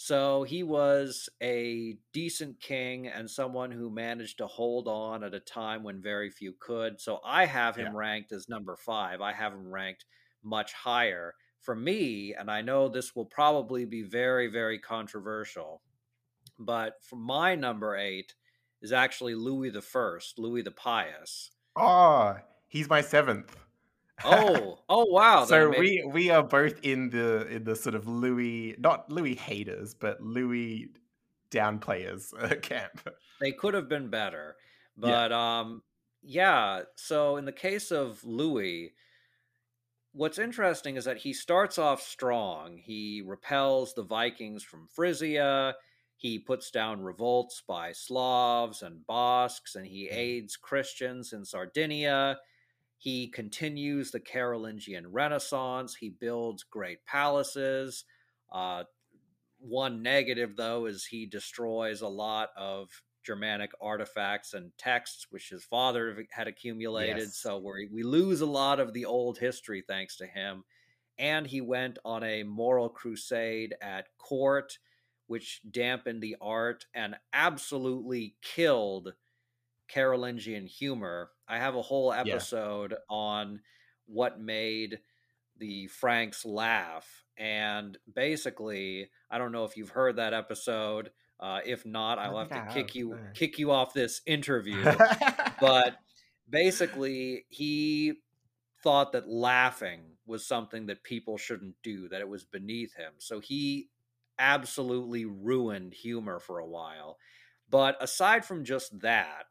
So he was a decent king and someone who managed to hold on at a time when very few could. So I have Yeah. him ranked as number 5. I have him ranked much higher. For me, and I know this will probably be very, very controversial, but for my number 8 is actually Louis the First, Louis the Pious. Oh, he's my 7th. Oh, wow! Then So maybe we are both in the sort of Louis, not Louis haters, but Louis downplayers camp. they could have been better, Yeah. but yeah. So in the case of Louis, what's interesting is that he starts off strong. He repels the Vikings from Frisia. He puts down revolts by Slavs and Basques, and he Mm. aids Christians in Sardinia. He continues the Carolingian Renaissance. He builds great palaces. Uh, One negative, though, is he destroys a lot of Germanic artifacts and texts which his father had accumulated. Yes. So we lose a lot of the old history thanks to him. And he went on a moral crusade at court, which dampened the art and absolutely killed Carolingian humor. I have a whole Yeah. episode on what made the Franks laugh. And basically, I don't know if you've heard that episode. If not, I don't I'll have think to I have. kick you off this interview. No. But basically, he thought that laughing was something that people shouldn't do, that it was beneath him. So he absolutely ruined humor for a while. But aside from just that,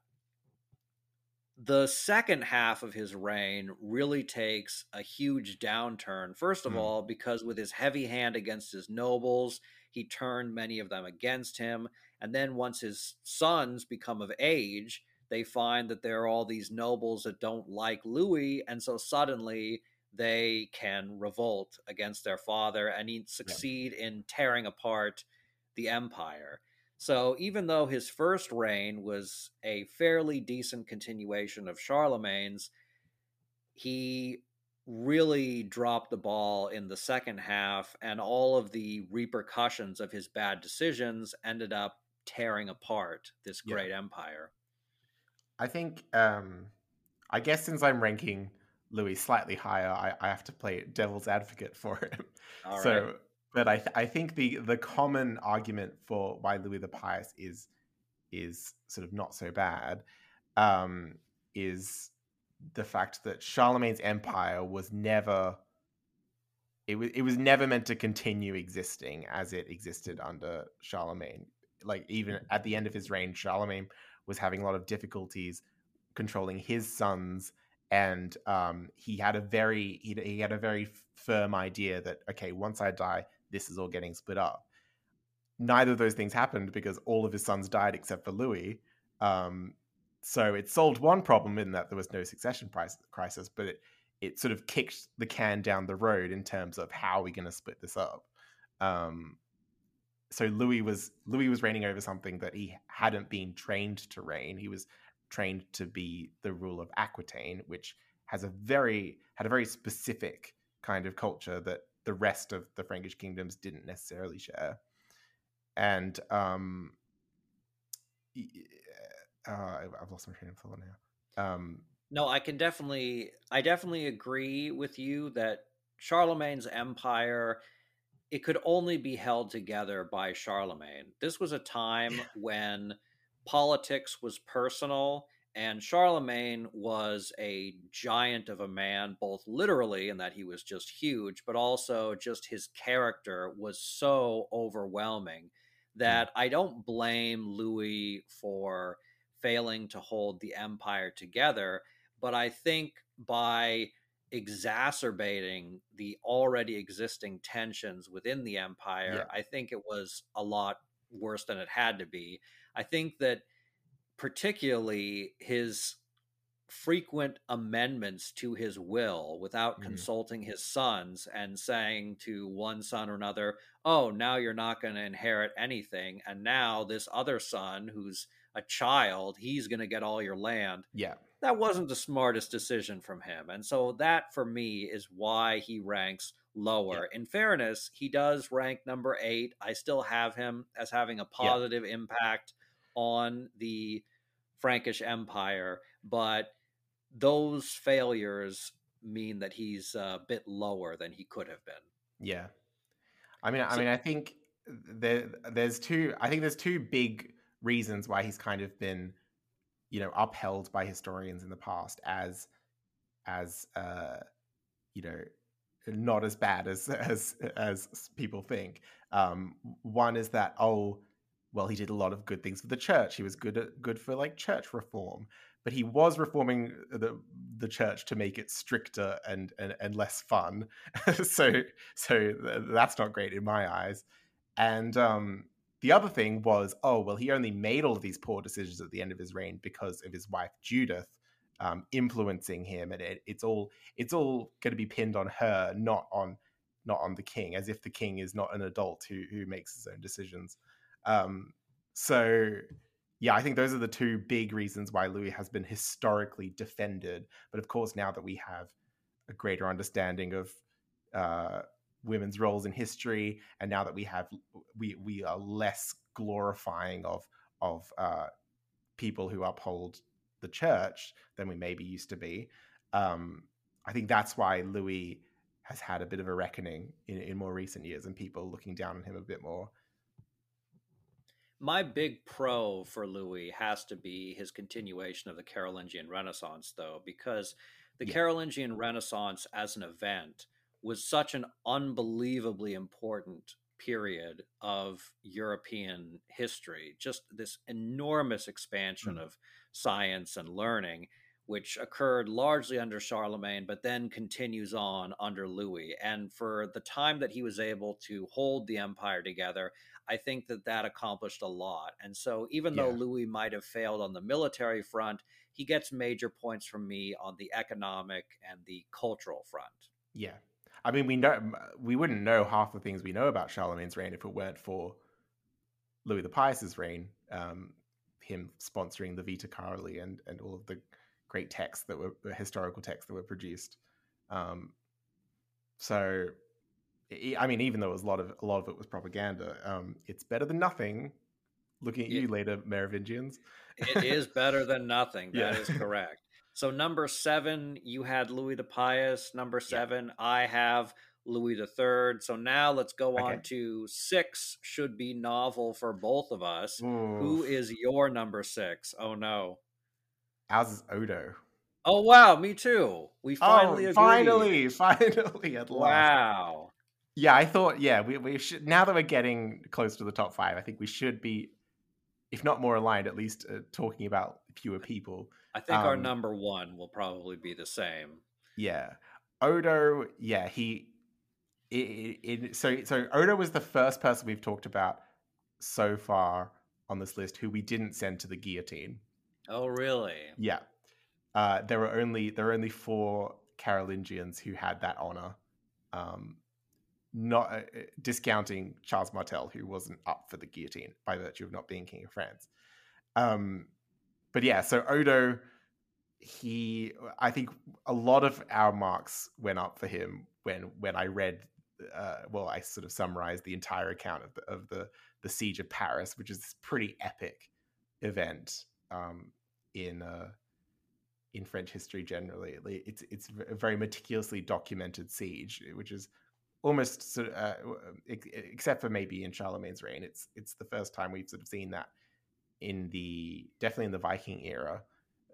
the second half of his reign really takes a huge downturn. First of Mm. all, because with his heavy hand against his nobles, he turned many of them against him. And then once his sons become of age, they find that there are all these nobles that don't like Louis. And so suddenly they can revolt against their father and he Yeah. succeed in tearing apart the empire. So even though his first reign was a fairly decent continuation of Charlemagne's, he really dropped the ball in the second half, and all of the repercussions of his bad decisions ended up tearing apart this Yeah. great empire. I think I guess since I'm ranking Louis slightly higher, I have to play devil's advocate for him. All right. So, but I think the common argument for why Louis the Pious is sort of not so bad is the fact that Charlemagne's empire was never it was never meant to continue existing as it existed under Charlemagne. Like even at the end of his reign, Charlemagne was having a lot of difficulties controlling his sons, and he had a very firm idea that okay, once I die, this is all getting split up. Neither of those things happened because all of his sons died except for Louis. So it solved one problem in that there was no succession crisis, but it sort of kicked the can down the road in terms of how we're going to split this up. So Louis was reigning over something that he hadn't been trained to reign. He was trained to be the rule of Aquitaine, which had a very specific kind of culture that the rest of the Frankish kingdoms didn't necessarily share. And I've lost my train of thought now. No, I definitely agree with you that Charlemagne's empire, it could only be held together by Charlemagne. This was a time when politics was personal, and Charlemagne was a giant of a man, both literally in that he was just huge, but also just his character was so overwhelming that I don't blame Louis for failing to hold the empire together. But I think by exacerbating the already existing tensions within the empire, Yeah. I think it was a lot worse than it had to be. I think that particularly his frequent amendments to his will without consulting his sons and saying to one son or another, oh, now you're not going to inherit anything. And now this other son who's a child, he's going to get all your land. Yeah. that wasn't the smartest decision from him. And so that for me is why he ranks Yeah, lower. In fairness, he does rank number 8. I still have him as having a yeah, positive impact on the Frankish Empire, but those failures mean that he's a bit lower than he could have been. yeah. I mean, So I think there's two. I think there's two big reasons why he's kind of been, upheld by historians in the past as you know not as bad as people think. One is that, oh, well, he did a lot of good things for the church. He was good for like church reform, but he was reforming the church to make it stricter and less fun. so that's not great in my eyes. And the other thing was, oh, well, he only made all of these poor decisions at the end of his reign because of his wife Judith influencing him, and it's all going to be pinned on her, not on the king, as if the king is not an adult who makes his own decisions. So yeah, I think those are the two big reasons why Louis has been historically defended. But of course, now that we have a greater understanding of women's roles in history, and now that we are less glorifying of people who uphold the church than we maybe used to be. I think that's why Louis has had a bit of a reckoning in more recent years, and people looking down on him a bit more. my big pro for Louis has to be his continuation of the Carolingian Renaissance, though, because the Yeah, Carolingian Renaissance as an event was such an unbelievably important period of European history. Just this enormous expansion mm, of science and learning, which occurred largely under Charlemagne, but then continues on under Louis. And for the time that he was able to hold the empire together, I think that that accomplished a lot. And so, even though yeah, Louis might have failed on the military front, he gets major points from me on the economic and the cultural front. yeah. I mean, we wouldn't know half the things we know about Charlemagne's reign if it weren't for Louis the Pious's reign. Him sponsoring the Vita Caroli and all of the great texts that were historical texts that were produced. Um, so I mean, even though it was a lot of it was propaganda, it's better than nothing. Looking at you It, later, Merovingians. it is better than nothing. Yeah, That is correct. So, number 7, you had Louis the Pious. Number yeah. 7, I have Louis the Third. So, now let's go on Okay. to 6, should be novel for both of us. Who Oof. is your number 6? Oh, no. Ours is Odo. Oh, wow. Me too. We finally Oh, agreed. finally, at last. Wow. Yeah, I thought. Yeah, we should, now that we're getting close to the top 5. I think we should be, if not more aligned, at least talking about fewer people. I think our number 1 will probably be the same. Yeah, Odo. Yeah, so Odo was the first person we've talked about so far on this list who we didn't send to the guillotine. Oh, really? Yeah, there were only 4 Carolingians who had that honor. Not discounting Charles Martel, who wasn't up for the guillotine by virtue of not being King of France. But yeah, so Odo, I think a lot of our marks went up for him when I read. Well, I sort of summarized the entire account of the siege of Paris, which is this pretty epic event in French history generally. It's a very meticulously documented siege, which is almost sort of, except for maybe in Charlemagne's reign, it's the first time we've sort of seen that definitely in the Viking era.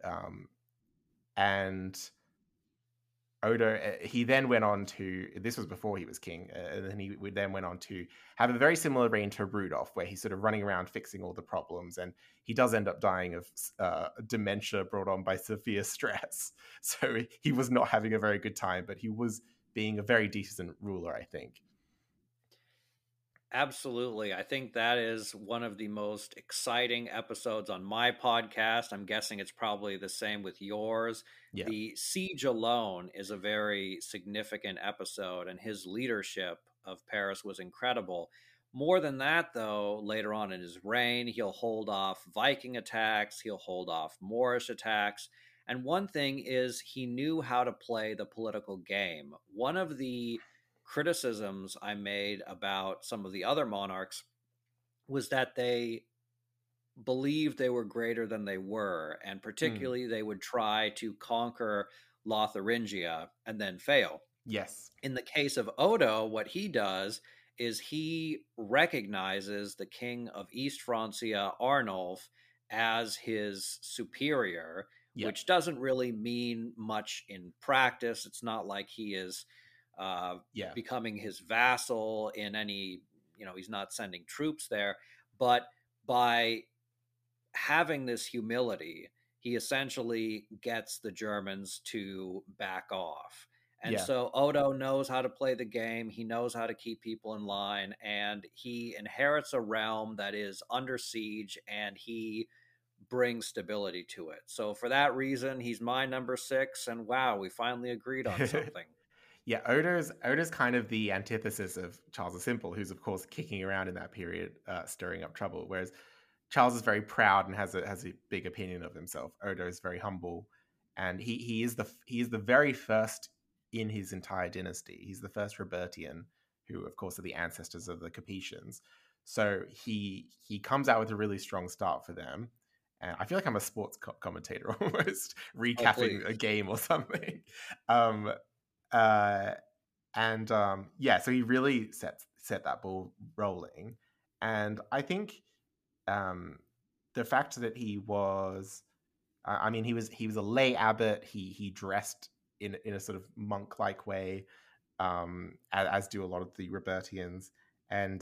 And Odo, he then went on to, this was before he was king, and then he then went on to have a very similar reign to Rudolf, where he's sort of running around fixing all the problems, and he does end up dying of dementia brought on by severe stress. So he was not having a very good time, but he was being a very decent ruler, I think. Absolutely. I think that is one of the most exciting episodes on my podcast. I'm guessing it's probably the same with yours. Yeah. The siege alone is a very significant episode, and his leadership of Paris was incredible. More than that, though, later on in his reign, he'll hold off Viking attacks, he'll hold off Moorish attacks, And one thing is he knew how to play the political game. One of the criticisms I made about some of the other monarchs was that they believed they were greater than they were, and Mm. particularly they would try to conquer Lotharingia and then fail. Yes. In the case of Odo, what he does is he recognizes the king of East Francia, Arnulf, as his superior, Yeah. which doesn't really mean much in practice. It's not like he is uh, Yeah. becoming his vassal in any, he's not sending troops there. But by having this humility, he essentially gets the Germans to back off. And Yeah. so Odo knows how to play the game. He knows how to keep people in line, and he inherits a realm that is under siege, and he brings stability to it. So for that reason, he's my number 6. And wow, we finally agreed on something. Yeah, Odo's kind of the antithesis of Charles the Simple, who's of course kicking around in that period, stirring up trouble. Whereas Charles is very proud and has a big opinion of himself. Odo is very humble, and he is the very first in his entire dynasty. He's the first Robertian, who of course are the ancestors of the Capetians. So he comes out with a really strong start for them. And I feel like I'm a sports commentator almost, Oh, recapping a please. game or something. Um, uh, yeah, so he really set that ball rolling, and I think the fact that he was, I mean, he was a lay abbot. He dressed in a sort of monk like way, as do a lot of the Robertians, and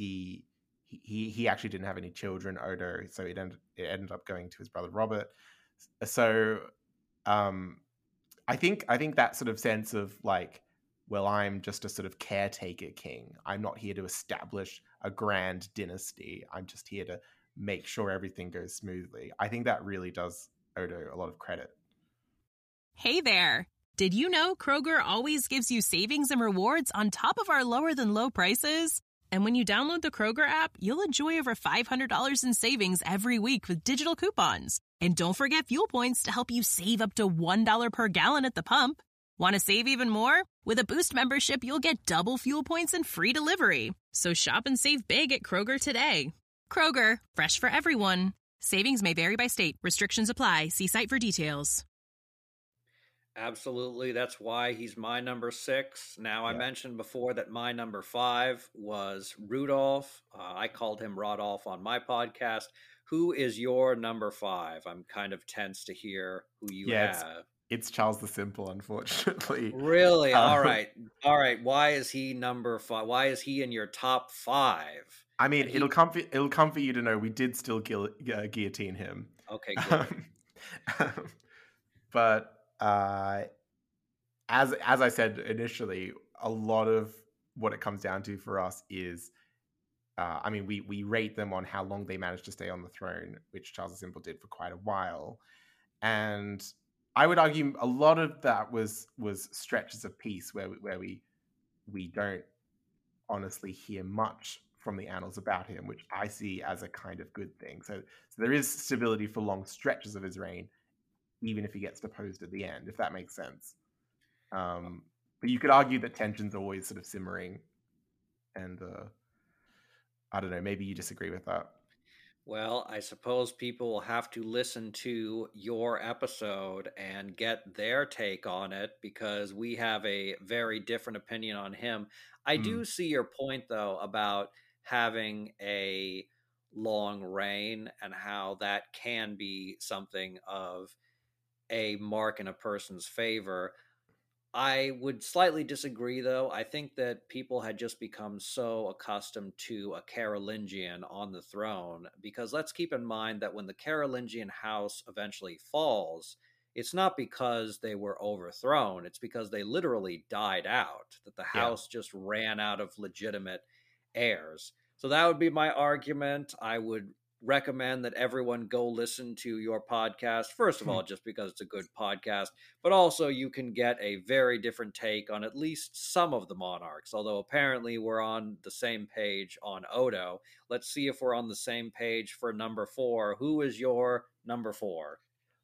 he actually didn't have any children, Odo, so it ended up going to his brother Robert. So um, I think that sort of sense of like, well, I'm just a sort of caretaker king. I'm not here to establish a grand dynasty. I'm just here to make sure everything goes smoothly. I think that really does Odo a lot of credit. Hey there! Did you know Kroger always gives you savings and rewards on top of our lower than low prices? And when you download the Kroger app, you'll enjoy over $500 in savings every week with digital coupons. And don't forget fuel points to help you save up to $1 per gallon at the pump. Want to save even more? With a Boost membership, you'll get double fuel points and free delivery. So shop and save big at Kroger today. Kroger, fresh for everyone. Savings may vary by state. Restrictions apply. See site for details. Absolutely. That's why he's my number 6. Now, I Yeah. mentioned before that my number 5 was Rudolph. I called him Rodolph on my podcast. Who is your number 5? I'm kind of tense to hear who you Yeah, have. it's Charles the Simple, unfortunately. Really? All Um, right. All right. Why is he number 5? Why is he in your top 5? I mean, And he, it'll come for you to know we did still guillotine him. okay, good. Um, but as I said initially, a lot of what it comes down to for us is, I mean, we rate them on how long they managed to stay on the throne, which Charles the Simple did for quite a while, and I would argue a lot of that was stretches of peace where we don't honestly hear much from the annals about him, which I see as a kind of good thing. So there is stability for long stretches of his reign, even if he gets deposed at the end, if that makes sense. But you could argue that tension's always sort of simmering, and I don't know, maybe you disagree with that. Well, I suppose people will have to listen to your episode and get their take on it because we have a very different opinion on him. I do Mm, see your point, though, about having a long reign and how that can be something of a mark in a person's favor. I would slightly disagree, though. I think that people had just become so accustomed to a Carolingian on the throne, because let's keep in mind that when the Carolingian house eventually falls, it's not because they were overthrown, it's because they literally died out, that the yeah. house just ran out of legitimate heirs. So that would be my argument. I would recommend that everyone go listen to your podcast. First of all, just because it's a good podcast, but also you can get a very different take on at least some of the monarchs. Although apparently we're on the same page on Odo. Let's see if we're on the same page for number 4. Who is your number 4?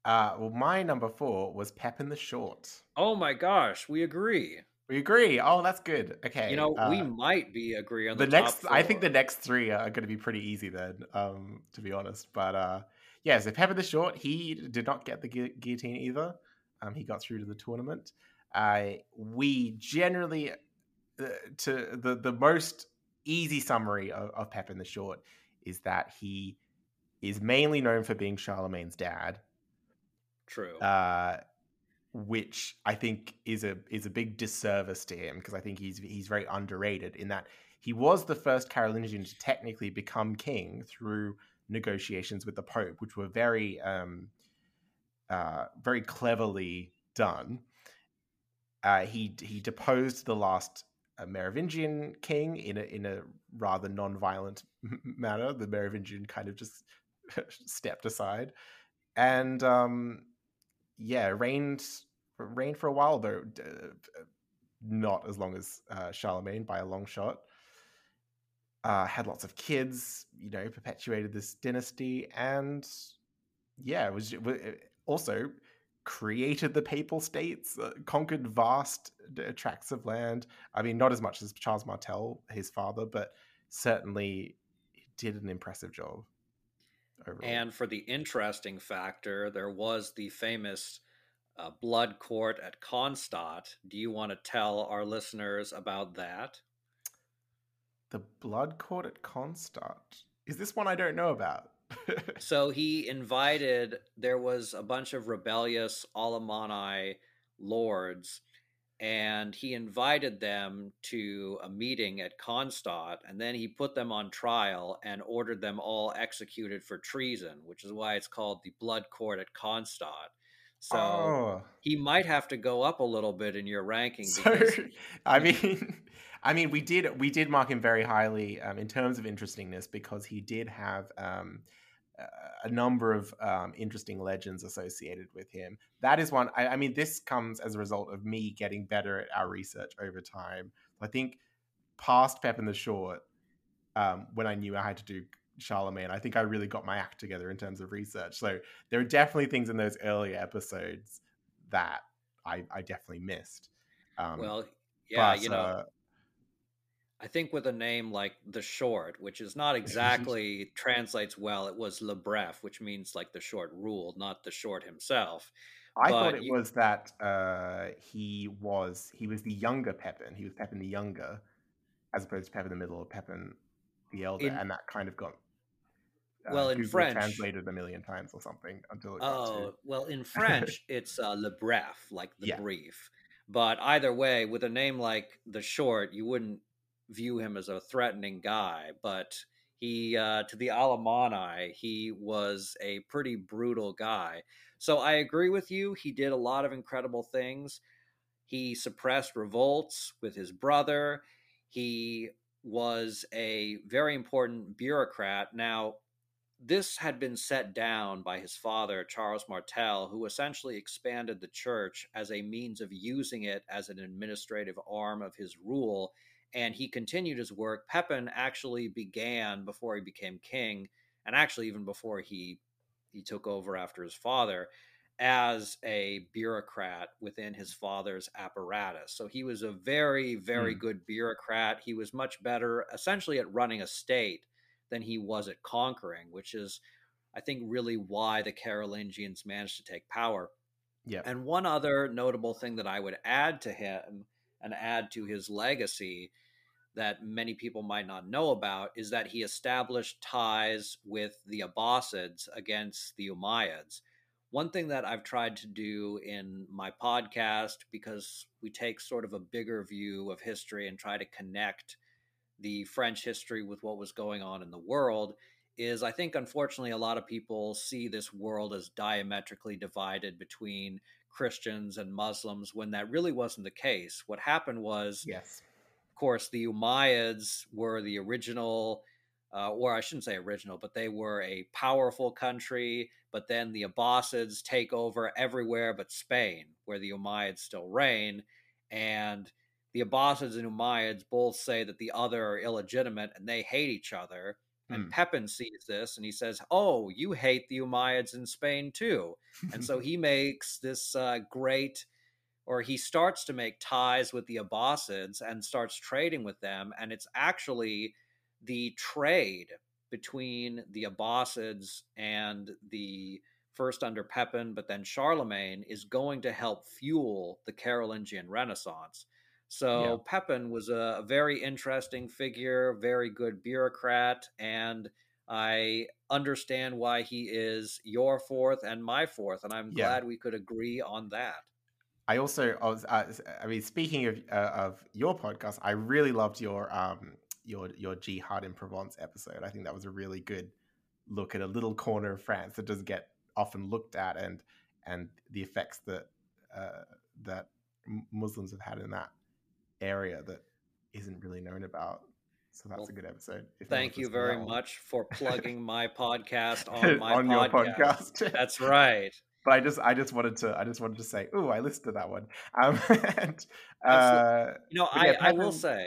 Well, my number 4 was Pepin the Short. Oh my gosh, we agree. We agree. Oh, that's good. You Okay. know, we might be agree on the The top next, I think four. the next 3 are going to be pretty easy then, to be honest. But yeah, so Pepper the Short, he did not get the guillotine either. He got through to the tournament. We generally, to the most easy summary of Pepin the Short is that he is mainly known for being Charlemagne's dad. True. Which I think is a big disservice to him, because I think he's very underrated in that he was the first Carolingian to technically become king through negotiations with the Pope, which were very very cleverly done. He deposed the last Merovingian king in a rather non-violent manner. The Merovingian kind of just stepped aside, and yeah, reigned for a while, though not as long as Charlemagne by a long shot. Had lots of kids, perpetuated this dynasty, and yeah, it also created the Papal States, conquered vast tracts of land. I mean, not as much as Charles Martel, his father, but certainly did an impressive job overall. And for the interesting factor, there was the famous blood court at Kronstadt. Do you want to tell our listeners about that? The blood court at Kronstadt. Is this one I don't know about? So there was a bunch of rebellious Alemanni lords, and he invited them to a meeting at Kronstadt, and then he put them on trial and ordered them all executed for treason, which is why it's called the blood court at Kronstadt. So he might have to go up a little bit in your ranking, because I mean, we did mark him very highly in terms of interestingness, because he did have a number of interesting legends associated with him. That is one. I mean, this comes as a result of me getting better at our research over time. I think past Pepin the Short, when I knew I had to do Charlemagne, I think I really got my act together in terms of research. So there are definitely things in those earlier episodes that I definitely missed. Well, yeah, but, I think with a name like the Short, which is not exactly translates well, it was Le Bref, which means like the short ruled, not the Short himself. I thought But it was that he was the younger Pepin. He was Pepin the younger, as opposed to Pepin the middle or Pepin the elder, in and that kind of got in Google French, translated a million times or something until it got to. well, in French, it's Le Bref, like the Yeah. brief. But either way, with a name like the Short, you wouldn't view him as a threatening guy. But he, to the Alemanni, he was a pretty brutal guy. So I agree with you. He did a lot of incredible things. He suppressed revolts with his brother. He was a very important bureaucrat. Now, this had been set down by his father, Charles Martel, who essentially expanded the church as a means of using it as an administrative arm of his rule. And he continued his work. Pepin actually began before he became king, and actually even before he took over after his father, as a bureaucrat within his father's apparatus. So he was a very, very good bureaucrat. He was much better essentially at running a state than he was at conquering, which is, I think, really why the Carolingians managed to take power. Yeah. And one other notable thing that I would add to him and add to his legacy that many people might not know about is that he established ties with the Abbasids against the Umayyads. One thing that I've tried to do in my podcast, because we take sort of a bigger view of history and try to connect the French history with what was going on in the world, is I think, unfortunately, a lot of people see this world as diametrically divided between Christians and Muslims, when that really wasn't the case. What happened was, Yes. of course, the Umayyads were the original, or I shouldn't say original, but they were a powerful country. But then the Abbasids take over everywhere but Spain, where the Umayyads still reign. And the Abbasids and Umayyads both say that the other are illegitimate and they hate each other. And Mm. Pepin sees this and he says, "Oh, you hate the Umayyads in Spain too." And so he makes this he starts to make ties with the Abbasids and starts trading with them. And it's actually the trade between the Abbasids and the first under Pepin, but then Charlemagne, is going to help fuel the Carolingian Renaissance. Yeah. So Pepin was a very interesting figure, very good bureaucrat, and I understand why he is your fourth and my fourth, and I'm Yeah. glad we could agree on that. I also, I mean, speaking of your podcast, I really loved your Jihad in Provence episode. I think that was a really good look at a little corner of France that doesn't get often looked at, and the effects that that Muslims have had in that area that isn't really known about. So that's a Well, good episode. If no one's thank you listened to very that one much for plugging my podcast on my on your podcast. podcast. That's right. But I just wanted to say, oh, I listened to that one. And Absolutely. but yeah, I will Pepin, say,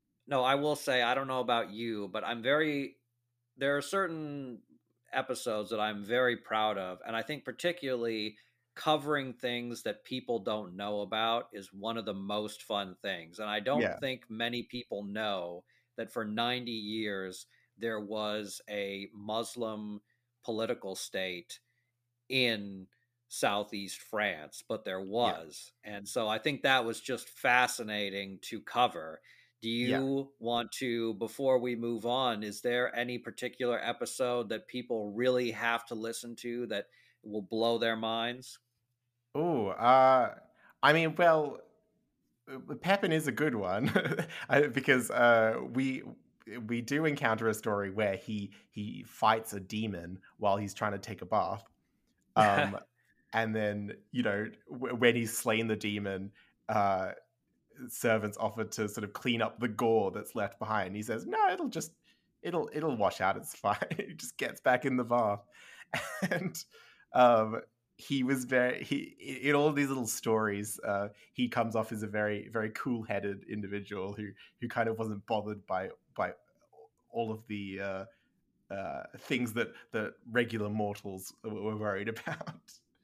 I don't know about you, but there are certain episodes that I'm very proud of. And I think particularly covering things that people don't know about is one of the most fun things. And I don't yeah, think many people know that for 90 years, there was a Muslim political state in southeast France, but there yeah, was. And so I think that was just fascinating to cover. Do yeah. you want to, before we move on, is there any particular episode that people really have to listen to that will blow their minds? Oh, I mean, well, Pepin is a good one because we do encounter a story where he fights a demon while he's trying to take a bath. And then when he's slain the demon, uh, servants offer to sort of clean up the gore that's left behind. He says, "No, it'll wash out. It's fine." He just gets back in the bath, and he was in all these little stories. He comes off as a very very cool headed individual who kind of wasn't bothered by all of the things that regular mortals were worried about.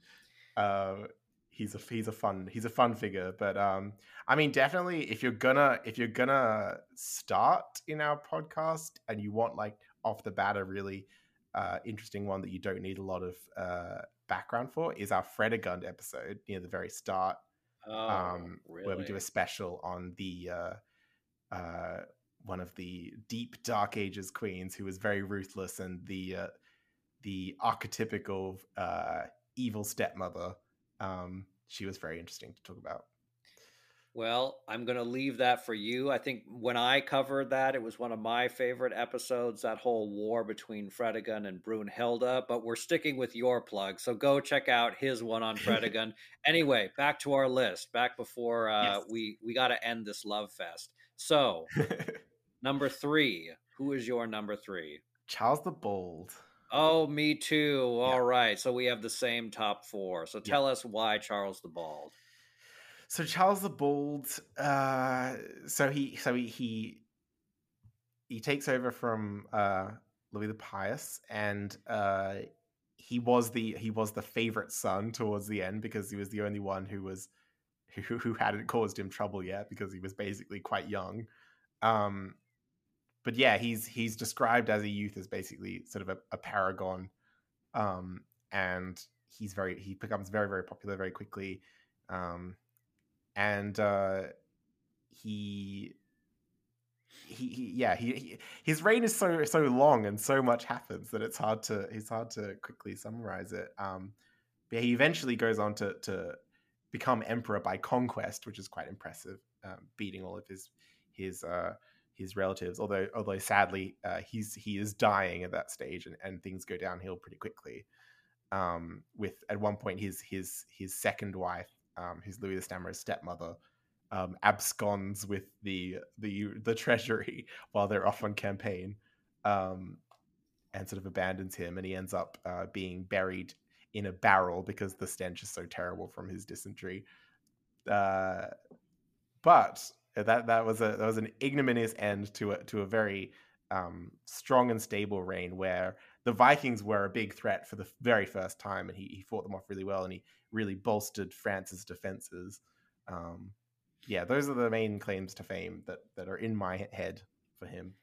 He's a fun figure, but I mean, definitely if you're gonna start in our podcast and you want like off the bat a really interesting one that you don't need a lot of background for, is our Fredegund episode near the very start, Oh, where we do a really? special on the one of the deep Dark Ages queens who was very ruthless, and the archetypical evil stepmother. She was very interesting to talk about. Well, I'm going to leave that for you. I think when I covered that, it was one of my favorite episodes, that whole war between Fredegund and Brunhilde, but we're sticking with your plug. So go check out his one on Fredegund. Anyway, back to our list, back before Yes. we got to end this love fest. So, number 3, who is your number 3? Charles the Bald. Oh, me too. Yeah. All right. So we have the same top 4. So Yeah. tell us why Charles the Bald. So Charles the Bald, he takes over from Louis the Pious, and he was the favorite son towards the end because he was the only one who hadn't caused him trouble yet because he was basically quite young. But yeah, he's described as a youth as basically sort of a paragon, and he becomes very very popular very quickly. And his reign is so long and so much happens that it's hard to quickly summarize it. But he eventually goes on to become emperor by conquest, which is quite impressive, beating all of his relatives. Although sadly, he is dying at that stage, and things go downhill pretty quickly. With at one point his second wife, who's Louis the Stammerer's stepmother, absconds with the treasury while they're off on campaign, and sort of abandons him, and he ends up being buried in a barrel because the stench is so terrible from his dysentery. But that was an ignominious end to a very strong and stable reign where the Vikings were a big threat for the very first time, and he fought them off really well, and he really bolstered France's defenses. Yeah, those are the main claims to fame that are in my head for him.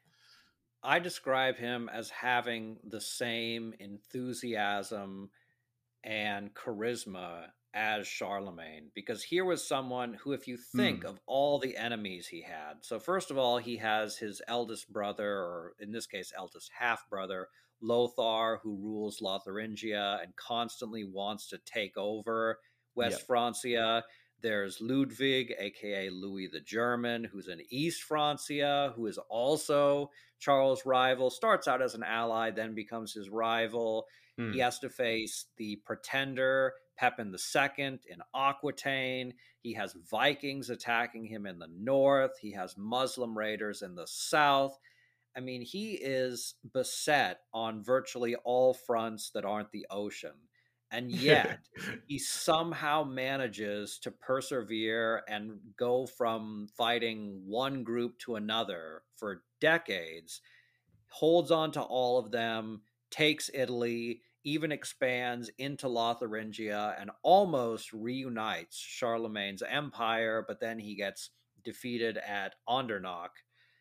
I describe him as having the same enthusiasm and charisma as Charlemagne, because here was someone who, if you think of all the enemies he had, so first of all, he has his eldest brother, or in this case, eldest half brother, Lothar, who rules Lotharingia and constantly wants to take over West Francia. There's Ludwig, aka Louis the German, who's in East Francia, who is also Charles' rival, starts out as an ally, then becomes his rival. He has to face the pretender, Pepin II, in Aquitaine. He has Vikings attacking him in the north. He has Muslim raiders in the south. I mean, he is beset on virtually all fronts that aren't the ocean. And yet, he somehow manages to persevere and go from fighting one group to another for decades, holds on to all of them, takes Italy, even expands into Lotharingia, and almost reunites Charlemagne's empire, but then he gets defeated at Andernach.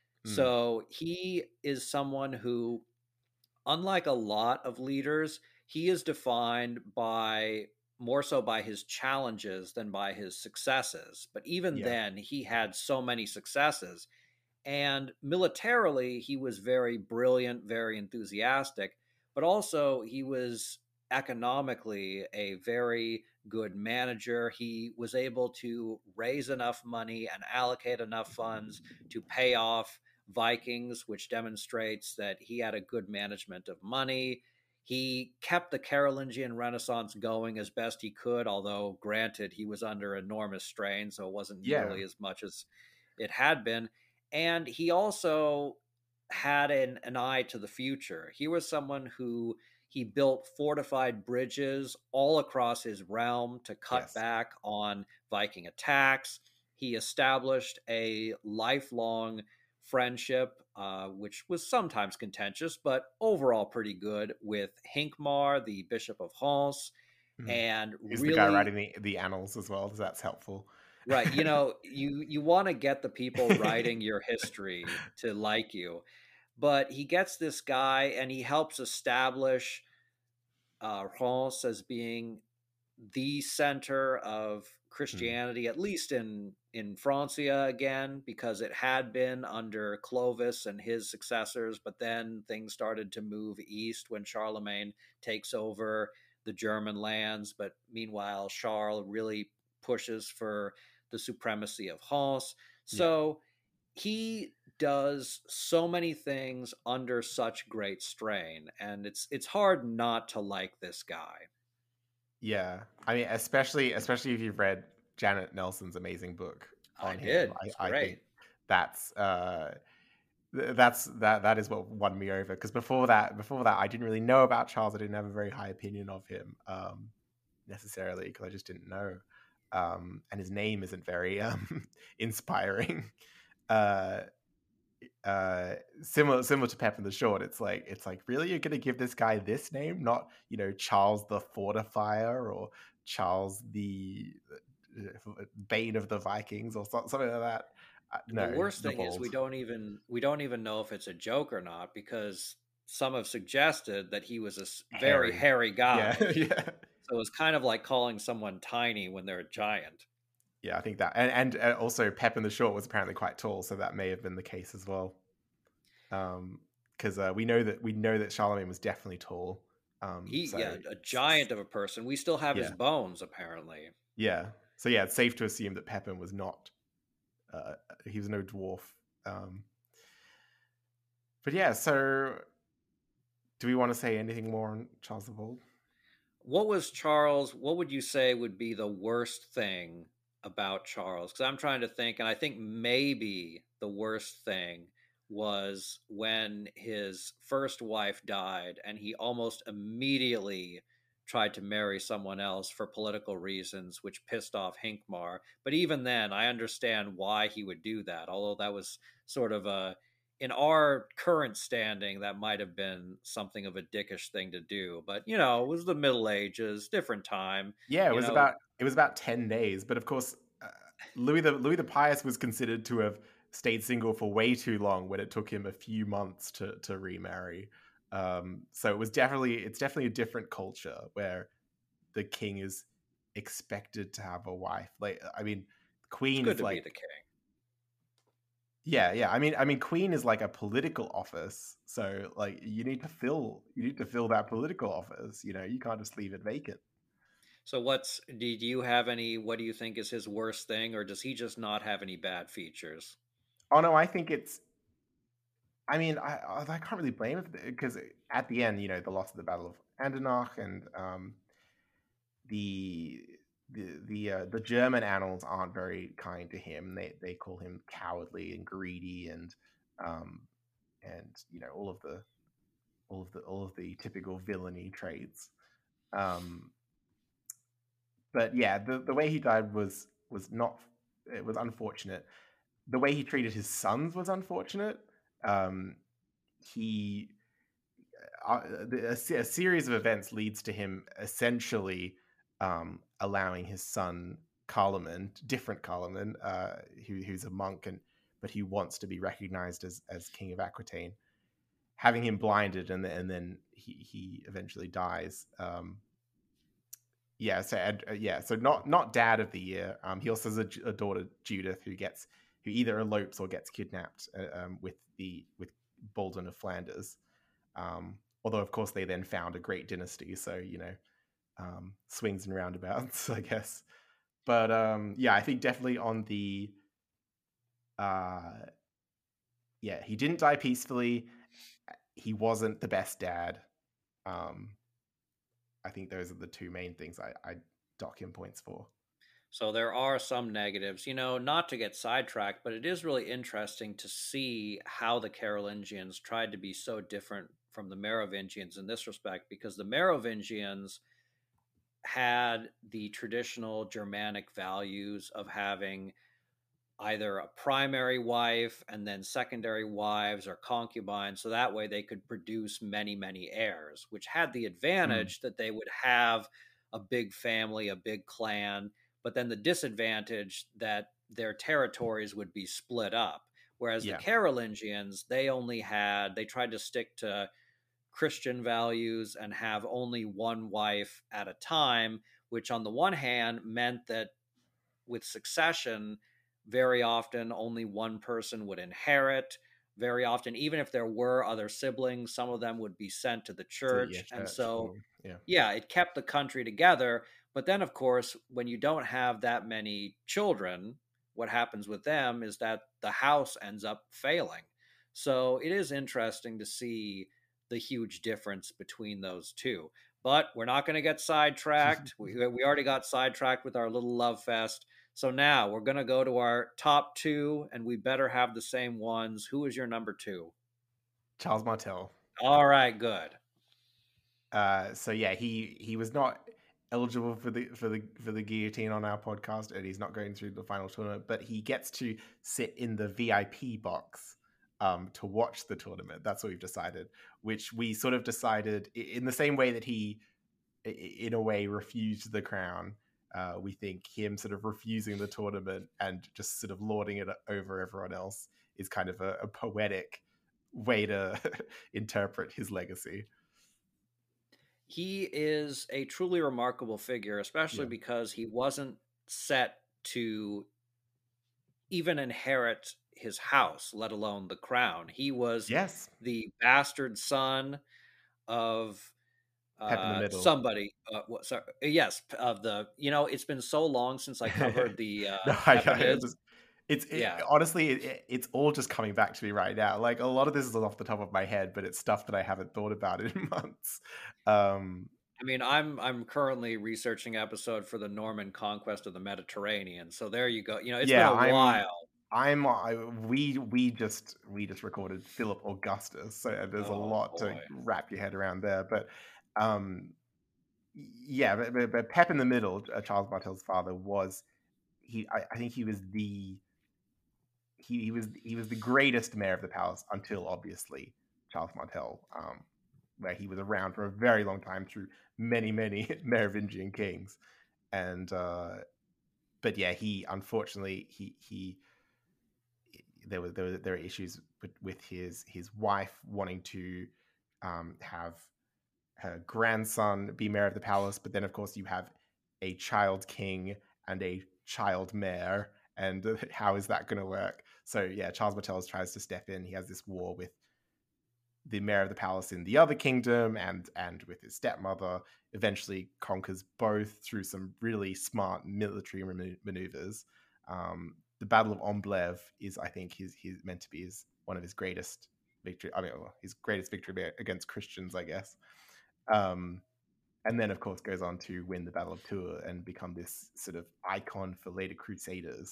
So he is someone who, unlike a lot of leaders, he is defined by more so by his challenges than by his successes. But even then, he had so many successes. And militarily, he was very brilliant, very enthusiastic, but also he was economically a very good manager. He was able to raise enough money and allocate enough funds to pay off Vikings, which demonstrates that he had a good management of money. He kept the Carolingian Renaissance going as best he could, although granted, he was under enormous strain, so it wasn't nearly as much as it had been. And he also had an eye to the future. He was someone who he built fortified bridges all across his realm to cut back on Viking attacks. He established a lifelong friendship, which was sometimes contentious, but overall pretty good, with Hincmar, the Bishop of Reims. And he's really, the guy writing the annals as well, so that's helpful. Right. You know, you want to get the people writing your history to like you. But he gets this guy and he helps establish Reims as being the center of Christianity, at least in Francia again, because it had been under Clovis and his successors. But then things started to move east when Charlemagne takes over the German lands. But meanwhile, Charles really pushes for the supremacy of Reims. So he does so many things under such great strain, and it's hard not to like this guy. Yeah, I mean, especially if you've read Janet Nelson's amazing book on him. I think that is what won me over, because before that I didn't really know about Charles. I didn't have a very high opinion of him necessarily, because I just didn't know. And his name isn't very inspiring. Similar to Pepin the Short, it's like really, you're gonna give this guy this name, not Charles the Fortifier or Charles the Bane of the Vikings or something like that. No, the worst thing is we don't even know if it's a joke or not, because some have suggested that he was a very hairy guy. Yeah. So it's kind of like calling someone tiny when they're a giant. Yeah, I think that, and also Pepin the Short was apparently quite tall, so that may have been the case as well. Because we know that Charlemagne was definitely tall. A giant of a person. We still have his bones, apparently. Yeah. So yeah, it's safe to assume that Pepin was not. He was no dwarf. But yeah, so do we want to say anything more on Charles the Bold? What would you say would be the worst thing about Charles? Because I'm trying to think, and I think maybe the worst thing was when his first wife died and he almost immediately tried to marry someone else for political reasons, which pissed off Hincmar. But even then, I understand why he would do that, although that was sort of a in our current standing, that might have been something of a dickish thing to do. But you know, it was the Middle Ages, different time. Yeah, You know, it was about 10 days, but of course, Louis the Pious was considered to have stayed single for way too long when it took him a few months to remarry. So it's definitely a different culture where the king is expected to have a wife. Like, I mean, it's queen good is to be like, the king. yeah, yeah. I mean, queen is like a political office. So like, you need to fill that political office. You know, you can't just leave it vacant. So, did you have any? What do you think is his worst thing, or does he just not have any bad features? Oh no, I think it's. I mean, I can't really blame it because at the end, you know, the loss of the Battle of Andernach and the the German annals aren't very kind to him. They call him cowardly and greedy um, and you know all of the typical villainy traits. Um, but yeah, the way he died was not it was unfortunate. The way he treated his sons was unfortunate. Um, he a series of events leads to him essentially allowing his son Carloman, different Carloman, who's a monk and but he wants to be recognized as king of Aquitaine, having him blinded and then he eventually dies. Yeah, so yeah, so not dad of the year. He also has a daughter Judith who either elopes or gets kidnapped with Baldwin of Flanders. Although, of course, they then found a great dynasty, so you know, swings and roundabouts, I guess. But yeah, I think definitely on the yeah, he didn't die peacefully. He wasn't the best dad. Um, I think those are the two main things I dock him points for. So there are some negatives, you know, not to get sidetracked, but it is really interesting to see how the Carolingians tried to be so different from the Merovingians in this respect, because the Merovingians had the traditional Germanic values of having either a primary wife and then secondary wives or concubines, so that way they could produce many, many heirs, which had the Mm, advantage that they would have a big family, a big clan, but then the disadvantage that their territories would be split up. Whereas the yeah, Carolingians, they tried to stick to Christian values and have only one wife at a time, which on the one hand meant that with succession, very often only one person would inherit. Very often, even if there were other siblings, some of them would be sent to the to yeah, church. And church. so, Or, yeah, yeah, it kept the country together. But then, of course, when you don't have that many children, what happens with them is that the house ends up failing. So it is interesting to see the huge difference between those two. But we're not going to get sidetracked. We already got sidetracked with our little love fest. So now we're going to go to our top two, and we better have the same ones. Who is your number two? Charles Martel. All right, good. So yeah, he was not eligible for the guillotine on our podcast, and he's not going through the final tournament. But he gets to sit in the VIP box to watch the tournament. That's what we've decided. Which we sort of decided in the same way that he, in a way, refused the crown. We think him sort of refusing the tournament and just sort of lording it over everyone else is kind of a poetic way to interpret his legacy. He is a truly remarkable figure, especially Yeah. because he wasn't set to even inherit his house, let alone the crown. He was Yes. the bastard son of Pep in the middle. somebody. Sorry, yes, of the. You know, it's been so long since I covered the No, I Pepinids. just it's Yeah, honestly it's all just coming back to me right now. Like a lot of this is off the top of my head, but it's stuff that I haven't thought about in months. Um, I mean, I'm currently researching episode for the Norman conquest of the Mediterranean. So there you go. You know, it's been yeah, a while. we just recorded Philip Augustus, so there's a Oh lot to boy. wrap your head around there. But um, yeah, but Pep in the middle, Charles Martel's father was I think he was the greatest mayor of the palace until obviously Charles Martel, where he was around for a very long time through many Merovingian kings, and but yeah, he unfortunately he there were issues with his wife wanting to have her grandson be mayor of the palace, but then of course you have a child king and a child mayor, and how is that going to work? So yeah, Charles Martel tries to step in. He has this war with the mayor of the palace in the other kingdom and with his stepmother. Eventually conquers both through some really smart military maneuvers. The Battle of Amblève is, I think, he's meant to be one of his greatest victory. I mean, well, his greatest victory against Christians, I guess. And then, of course, goes on to win the Battle of Tours and become this sort of icon for later Crusaders.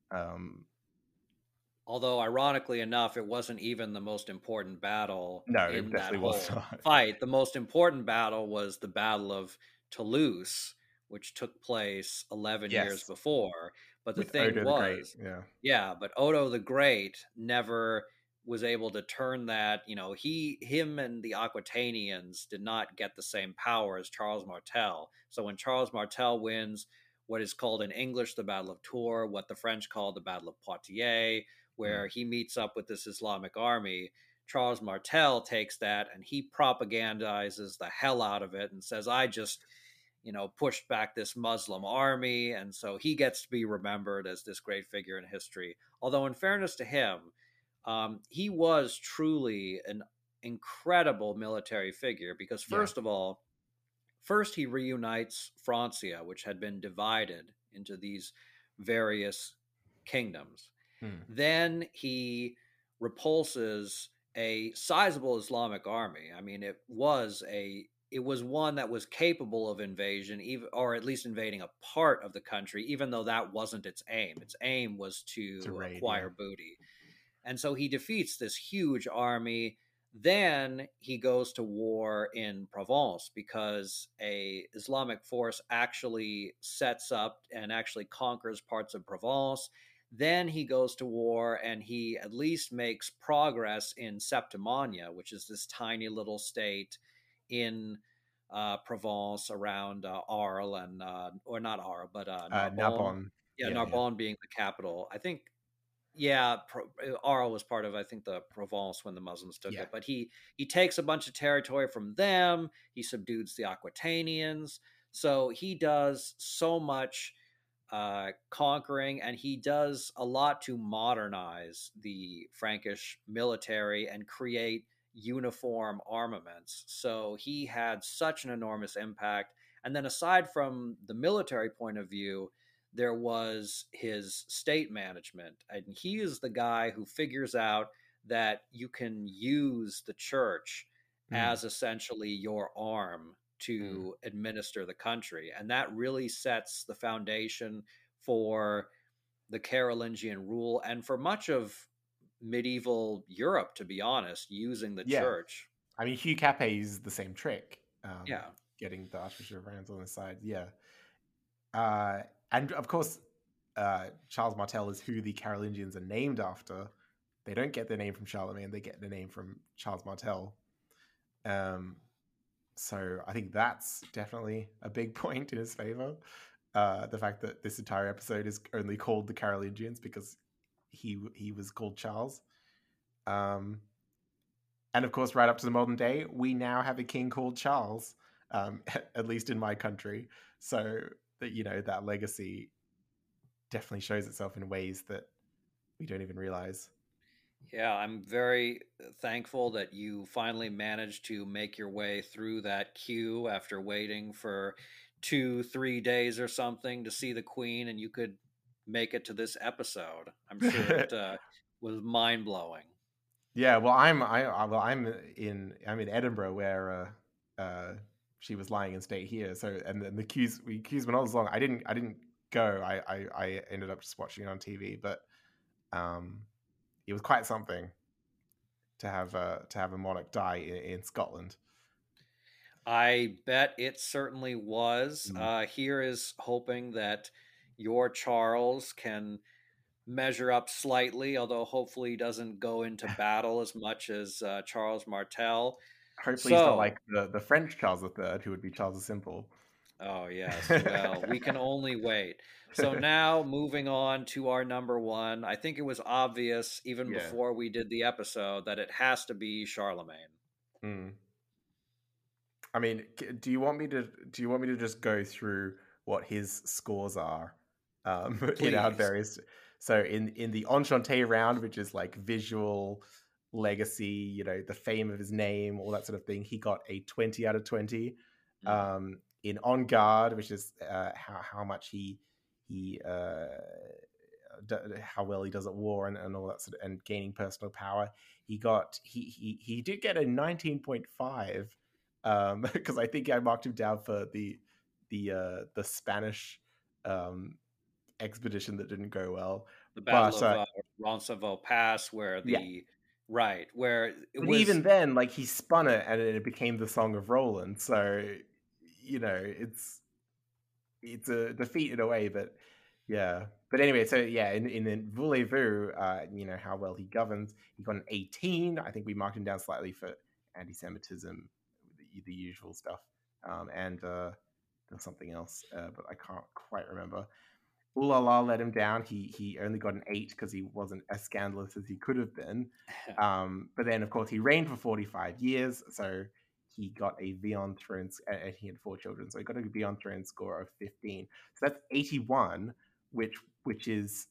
Although, ironically enough, it wasn't even the most important battle in that whole fight. The most important battle was the Battle of Toulouse, which took place 11 years before. But the thing was, but Odo the Great never was able to turn that. Him and the Aquitanians did not get the same power as Charles Martel. So when Charles Martel wins what is called in English the Battle of Tours, what the French called the Battle of Poitiers, where he meets up with this Islamic army, Charles Martel takes that and he propagandizes the hell out of it and says, I just, pushed back this Muslim army. And so he gets to be remembered as this great figure in history. Although in fairness to him, he was truly an incredible military figure because first of all, he reunites Francia, which had been divided into these various kingdoms. Then he repulses a sizable Islamic army. I mean, it was one that was capable of invasion, or at least invading a part of the country, even though that wasn't its aim. Its aim was to acquire booty. And so he defeats this huge army. Then he goes to war in Provence because a Islamic force actually sets up and actually conquers parts of Provence. Then he goes to war and he at least makes progress in Septimania, which is this tiny little state in Provence around Arles and or not Arles, but Narbonne. Narbonne being the capital. I think, Arles was part of, I think, the Provence when the Muslims took it. But he takes a bunch of territory from them. He subdues the Aquitanians. So he does so much conquering, and he does a lot to modernize the Frankish military and create uniform armaments. So he had such an enormous impact. And then aside from the military point of view, there was his state management. And he is the guy who figures out that you can use the church as essentially your arm to administer the country. And that really sets the foundation for the Carolingian rule and for much of medieval Europe, to be honest, using the church. I mean, Hugh Capet uses the same trick. Getting the Archbishop of Reims on his side. And of course, Charles Martel is who the Carolingians are named after. They don't get their name from Charlemagne, they get their name from Charles Martel. So I think that's definitely a big point in his favor. The fact that this entire episode is only called the Carolingians because he was called Charles. And of course, right up to the modern day, we now have a king called Charles, at least in my country. So that, that legacy definitely shows itself in ways that we don't even realize. Yeah, I'm very thankful that you finally managed to make your way through that queue after waiting for 2-3 days or something to see the Queen, and you could make it to this episode. I'm sure it was mind blowing. Yeah, well, I'm in Edinburgh where she was lying in state here. So and the queues were not as long. I didn't go. I ended up just watching it on TV, but it was quite something to have a monarch die in Scotland. I bet it certainly was. Here is hoping that your Charles can measure up slightly, although hopefully he doesn't go into battle as much as Charles Martel. Hopefully he's not So, like the French Charles III, who would be Charles the Simple. oh, yes. Well, we can only wait. So now moving on to our number one, I think it was obvious even Yeah. before we did the episode that it has to be Charlemagne. Mm. I mean, do you want me to just go through what his scores are in our Please. various? So in the Enchanté round, which is like visual legacy, the fame of his name, all that sort of thing, he got a 20 out of 20. In On Guard, which is how much he how well he does at war and all that sort of, and gaining personal power, he did get a 19.5, because I think I marked him down for the Spanish expedition that didn't go well. The But Battle of Roncesvalles Pass, where yeah, where it but was. even then, like, he spun it and it became the Song of Roland. So it's a defeat in a way, but yeah. But anyway, so yeah, in Voulez-Vous, how well he governs, he got an 18. I think we marked him down slightly for anti-Semitism, the usual stuff, and there's something else, but I can't quite remember. Ooh La La let him down. He only got an 8 because he wasn't as scandalous as he could have been. But then, of course, he reigned for 45 years, so he got a Vion Throne, and he had 4 children, so he got a Vion Throne score of 15. So that's 81, which is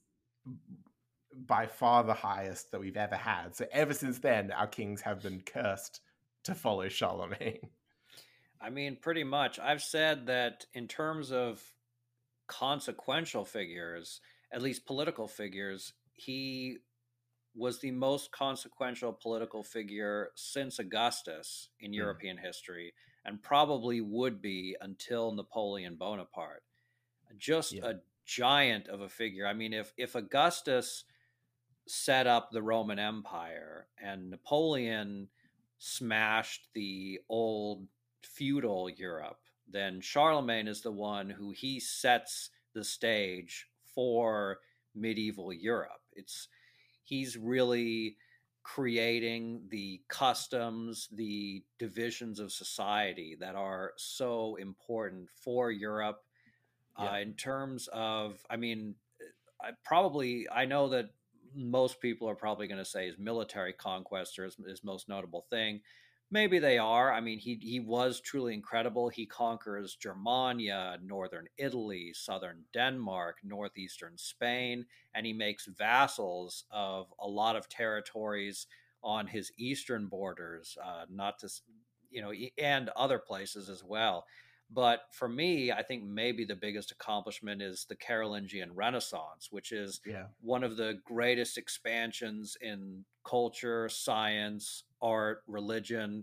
by far the highest that we've ever had. So ever since then, our kings have been cursed to follow Charlemagne. I mean, pretty much. I've said that in terms of consequential figures, at least political figures, he was the most consequential political figure since Augustus in European history, and probably would be until Napoleon Bonaparte. Just a giant of a figure. I mean, if Augustus set up the Roman Empire and Napoleon smashed the old feudal Europe, then Charlemagne is the one who he sets the stage for medieval Europe. He's really creating the customs, the divisions of society that are so important for Europe. In terms of, I mean, I know that most people are probably going to say his military conquest or his most notable thing. Maybe they are. I mean, he was truly incredible. He conquers Germania, northern Italy, southern Denmark, northeastern Spain, and he makes vassals of a lot of territories on his eastern borders, not to, and other places as well. But for me, I think maybe the biggest accomplishment is the Carolingian Renaissance, which is one of the greatest expansions in culture, science, art, religion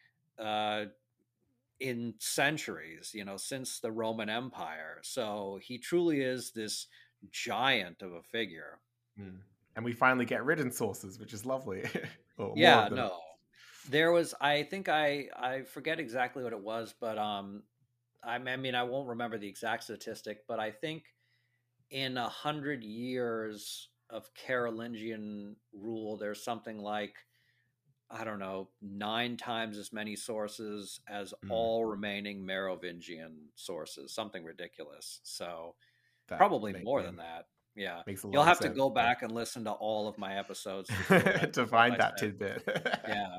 in centuries, since the Roman Empire. So he truly is this giant of a figure. And we finally get written sources, which is lovely. Yeah, no. There was, I think I forget exactly what it was, but I mean, I won't remember the exact statistic, but I think in 100 years of Carolingian rule, there's something like, I don't know, 9 times as many sources as all remaining Merovingian sources, something ridiculous. So probably more than that. Yeah. You'll have to go back and listen to all of my episodes to find that tidbit. Yeah.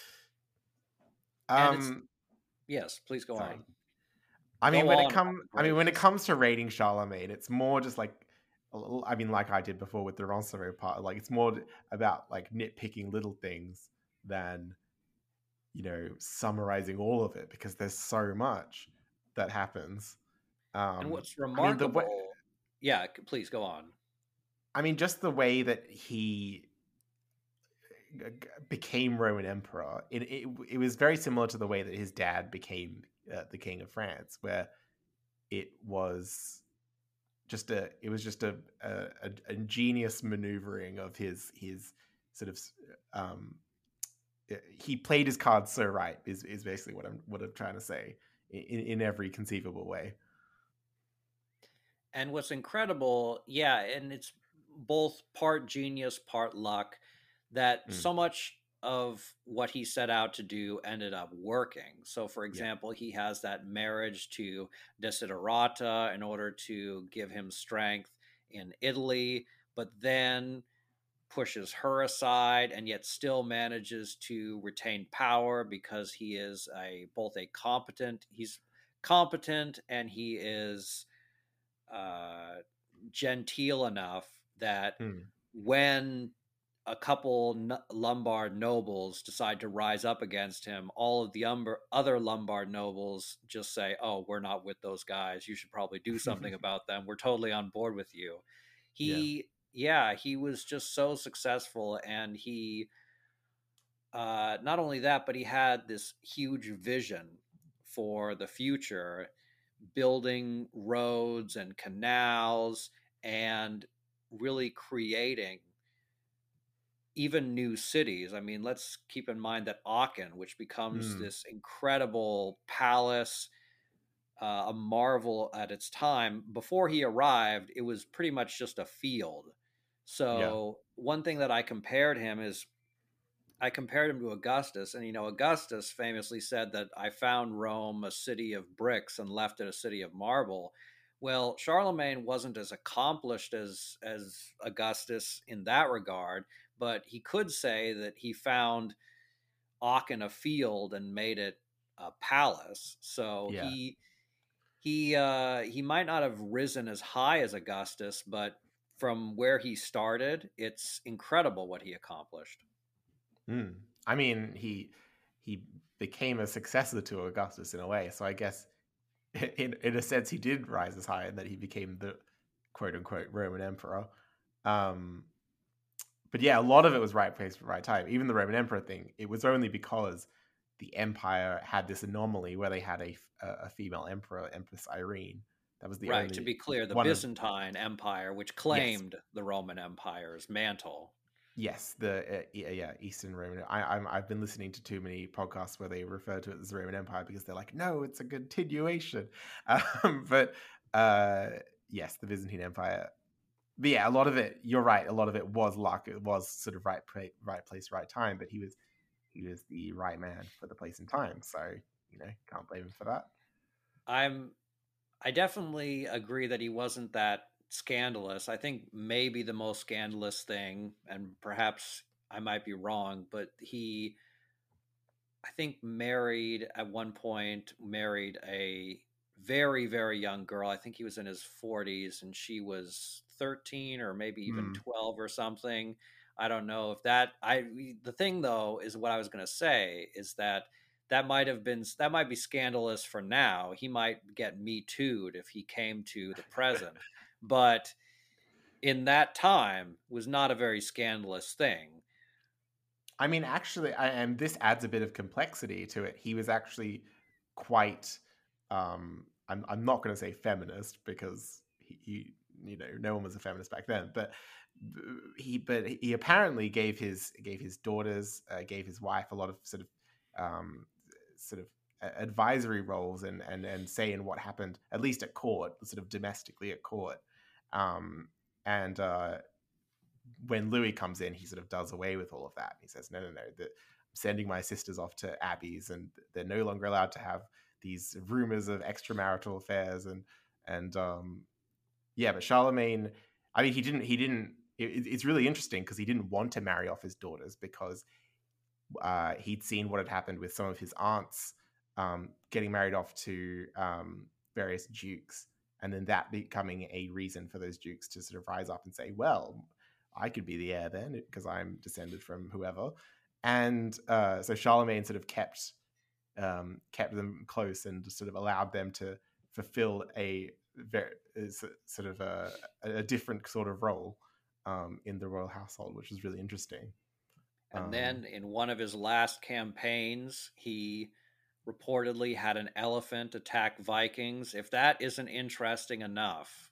Yes, please go on. I mean, when it comes to rating Charlemagne, it's more just like, I mean, like I did before with the Roncesvalles part, like it's more about like nitpicking little things than, summarizing all of it, because there's so much that happens. And what's remarkable, yeah, please go on. I mean, just the way that he became Roman emperor, it was very similar to the way that his dad became the king of France, where it was just a ingenious maneuvering of his sort of he played his cards so right is basically what I'm trying to say, in every conceivable way. And what's incredible, and it's both part genius, part luck, that Mm. so much of what he set out to do ended up working. So, for Yeah. example, he has that marriage to Desiderata in order to give him strength in Italy, but then pushes her aside and yet still manages to retain power because he is he's competent, and he is uh, genteel enough that Mm. when a couple Lombard nobles decide to rise up against him, all of the other Lombard nobles just say, "Oh, we're not with those guys. You should probably do something about them. We're totally on board with you." Yeah. He was just so successful, and he not only that, but he had this huge vision for the future, building roads and canals and really creating even new cities. I mean, let's keep in mind that Aachen, which becomes Mm. this incredible palace, a marvel at its time, before he arrived, it was pretty much just a field. Yeah. So, one thing that I compared him to Augustus, and Augustus famously said that I found Rome a city of bricks and left it a city of marble. Well, Charlemagne wasn't as accomplished as Augustus in that regard, but he could say that he found Aachen a field and made it a palace. So Yeah. he might not have risen as high as Augustus, but from where he started, it's incredible what he accomplished. Mm. I mean, he became a successor to Augustus in a way. So I guess in a sense he did rise as high, and that he became the quote unquote Roman emperor. Um, but yeah, a lot of it was right place, right time. Even the Roman emperor thing, it was only because the empire had this anomaly where they had a female emperor, Empress Irene. That was the Right, to only be clear, the one of Byzantine Empire, which yes, claimed the Roman Empire's mantle. yes, the yeah, Eastern Roman. I've been listening to too many podcasts where they refer to it as the Roman Empire because they're like, no, it's a continuation. But yes, the Byzantine Empire. But yeah, a lot of it. You're right. A lot of it was luck. It was sort of right place, right time. But he was the right man for the place and time. So can't blame him for that. I definitely agree that he wasn't that scandalous. I think maybe the most scandalous thing, and perhaps I might be wrong, but I think at one point, married a very, very young girl. I think he was in his 40s and she was 13 or maybe even Hmm. 12 or something. I don't know if the thing though is what I was going to say is that might be scandalous for now. He might get Me Too'd if he came to the present, but in that time was not a very scandalous thing. I mean, actually, and this adds a bit of complexity to it. He was actually quite. I'm not going to say feminist because no one was a feminist back then, but he apparently gave his daughters, gave his wife a lot of sort of advisory roles and say in what happened, at least at court, sort of domestically at court. And when Louis comes in, he sort of does away with all of that. He says, no, I'm sending my sisters off to abbeys, and they're no longer allowed to have these rumors of extramarital affairs. And yeah, but Charlemagne, I mean, it's really interesting because he didn't want to marry off his daughters because he'd seen what had happened with some of his aunts getting married off to various dukes, and then that becoming a reason for those dukes to sort of rise up and say, well, I could be the heir then because I'm descended from whoever. And so Charlemagne sort of kept them close and sort of allowed them to fulfill a very sort of a different sort of role in the royal household, which was really interesting. And then in one of his last campaigns, he reportedly had an elephant attack Vikings. If that isn't interesting enough.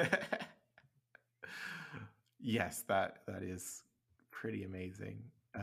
Yes, that is pretty amazing.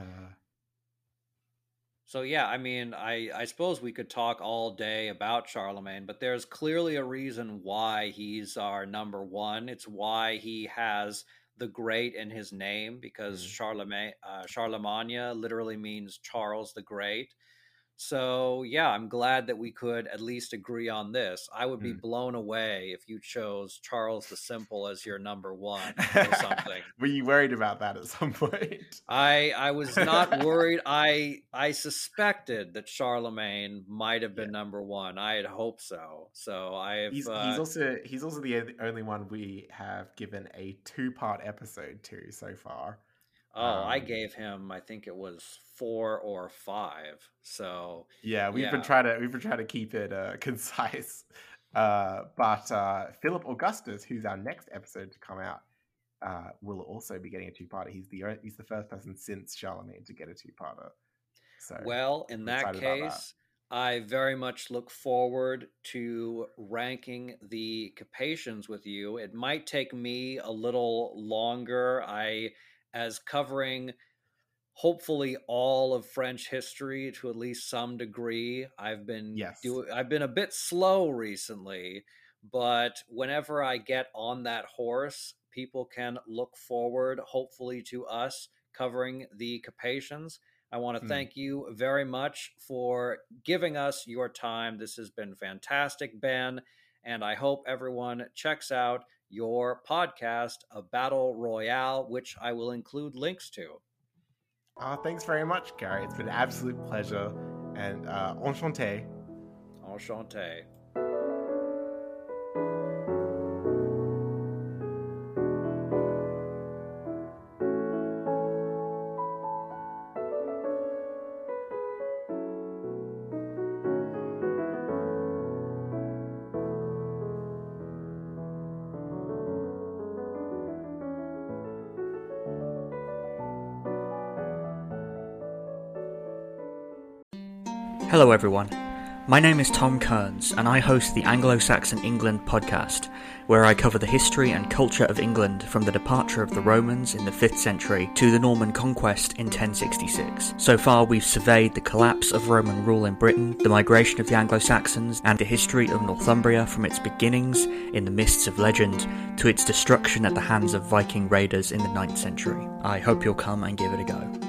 So yeah, I mean, I suppose we could talk all day about Charlemagne, but there's clearly a reason why he's our number one. It's why he has the Great in his name because Charlemagne literally means Charles the Great. So, yeah, I'm glad that we could at least agree on this. I would be blown away if you chose Charles the Simple as your number one or something. Were you worried about that at some point? I was not worried. I suspected that Charlemagne might have been number one. I had hoped so. So he's also the only one we have given a 2-part episode to so far. Oh, I gave him, I think it was 4 or 5. So yeah, we've been trying to keep it concise. But Philip Augustus, who's our next episode to come out, will also be getting a 2-parter. He's the first person since Charlemagne to get a 2-parter. So, well, in that case, I very much look forward to ranking the Capetians with you. It might take me a little longer. As covering hopefully all of French history to at least some degree, I've been a bit slow recently, but whenever I get on that horse, people can look forward hopefully to us covering the Capetians. I want to thank you very much for giving us your time. This has been fantastic, Ben, and I hope everyone checks out your podcast, A Battle Royale, which I will include links to. Thanks very much, Gary. It's been an absolute pleasure, and enchanté. Enchanté. Hello everyone, my name is Tom Kearns and I host the Anglo-Saxon England podcast, where I cover the history and culture of England from the departure of the Romans in the 5th century to the Norman conquest in 1066. So far we've surveyed the collapse of Roman rule in Britain, the migration of the Anglo-Saxons, and the history of Northumbria from its beginnings in the mists of legend to its destruction at the hands of Viking raiders in the 9th century. I hope you'll come and give it a go.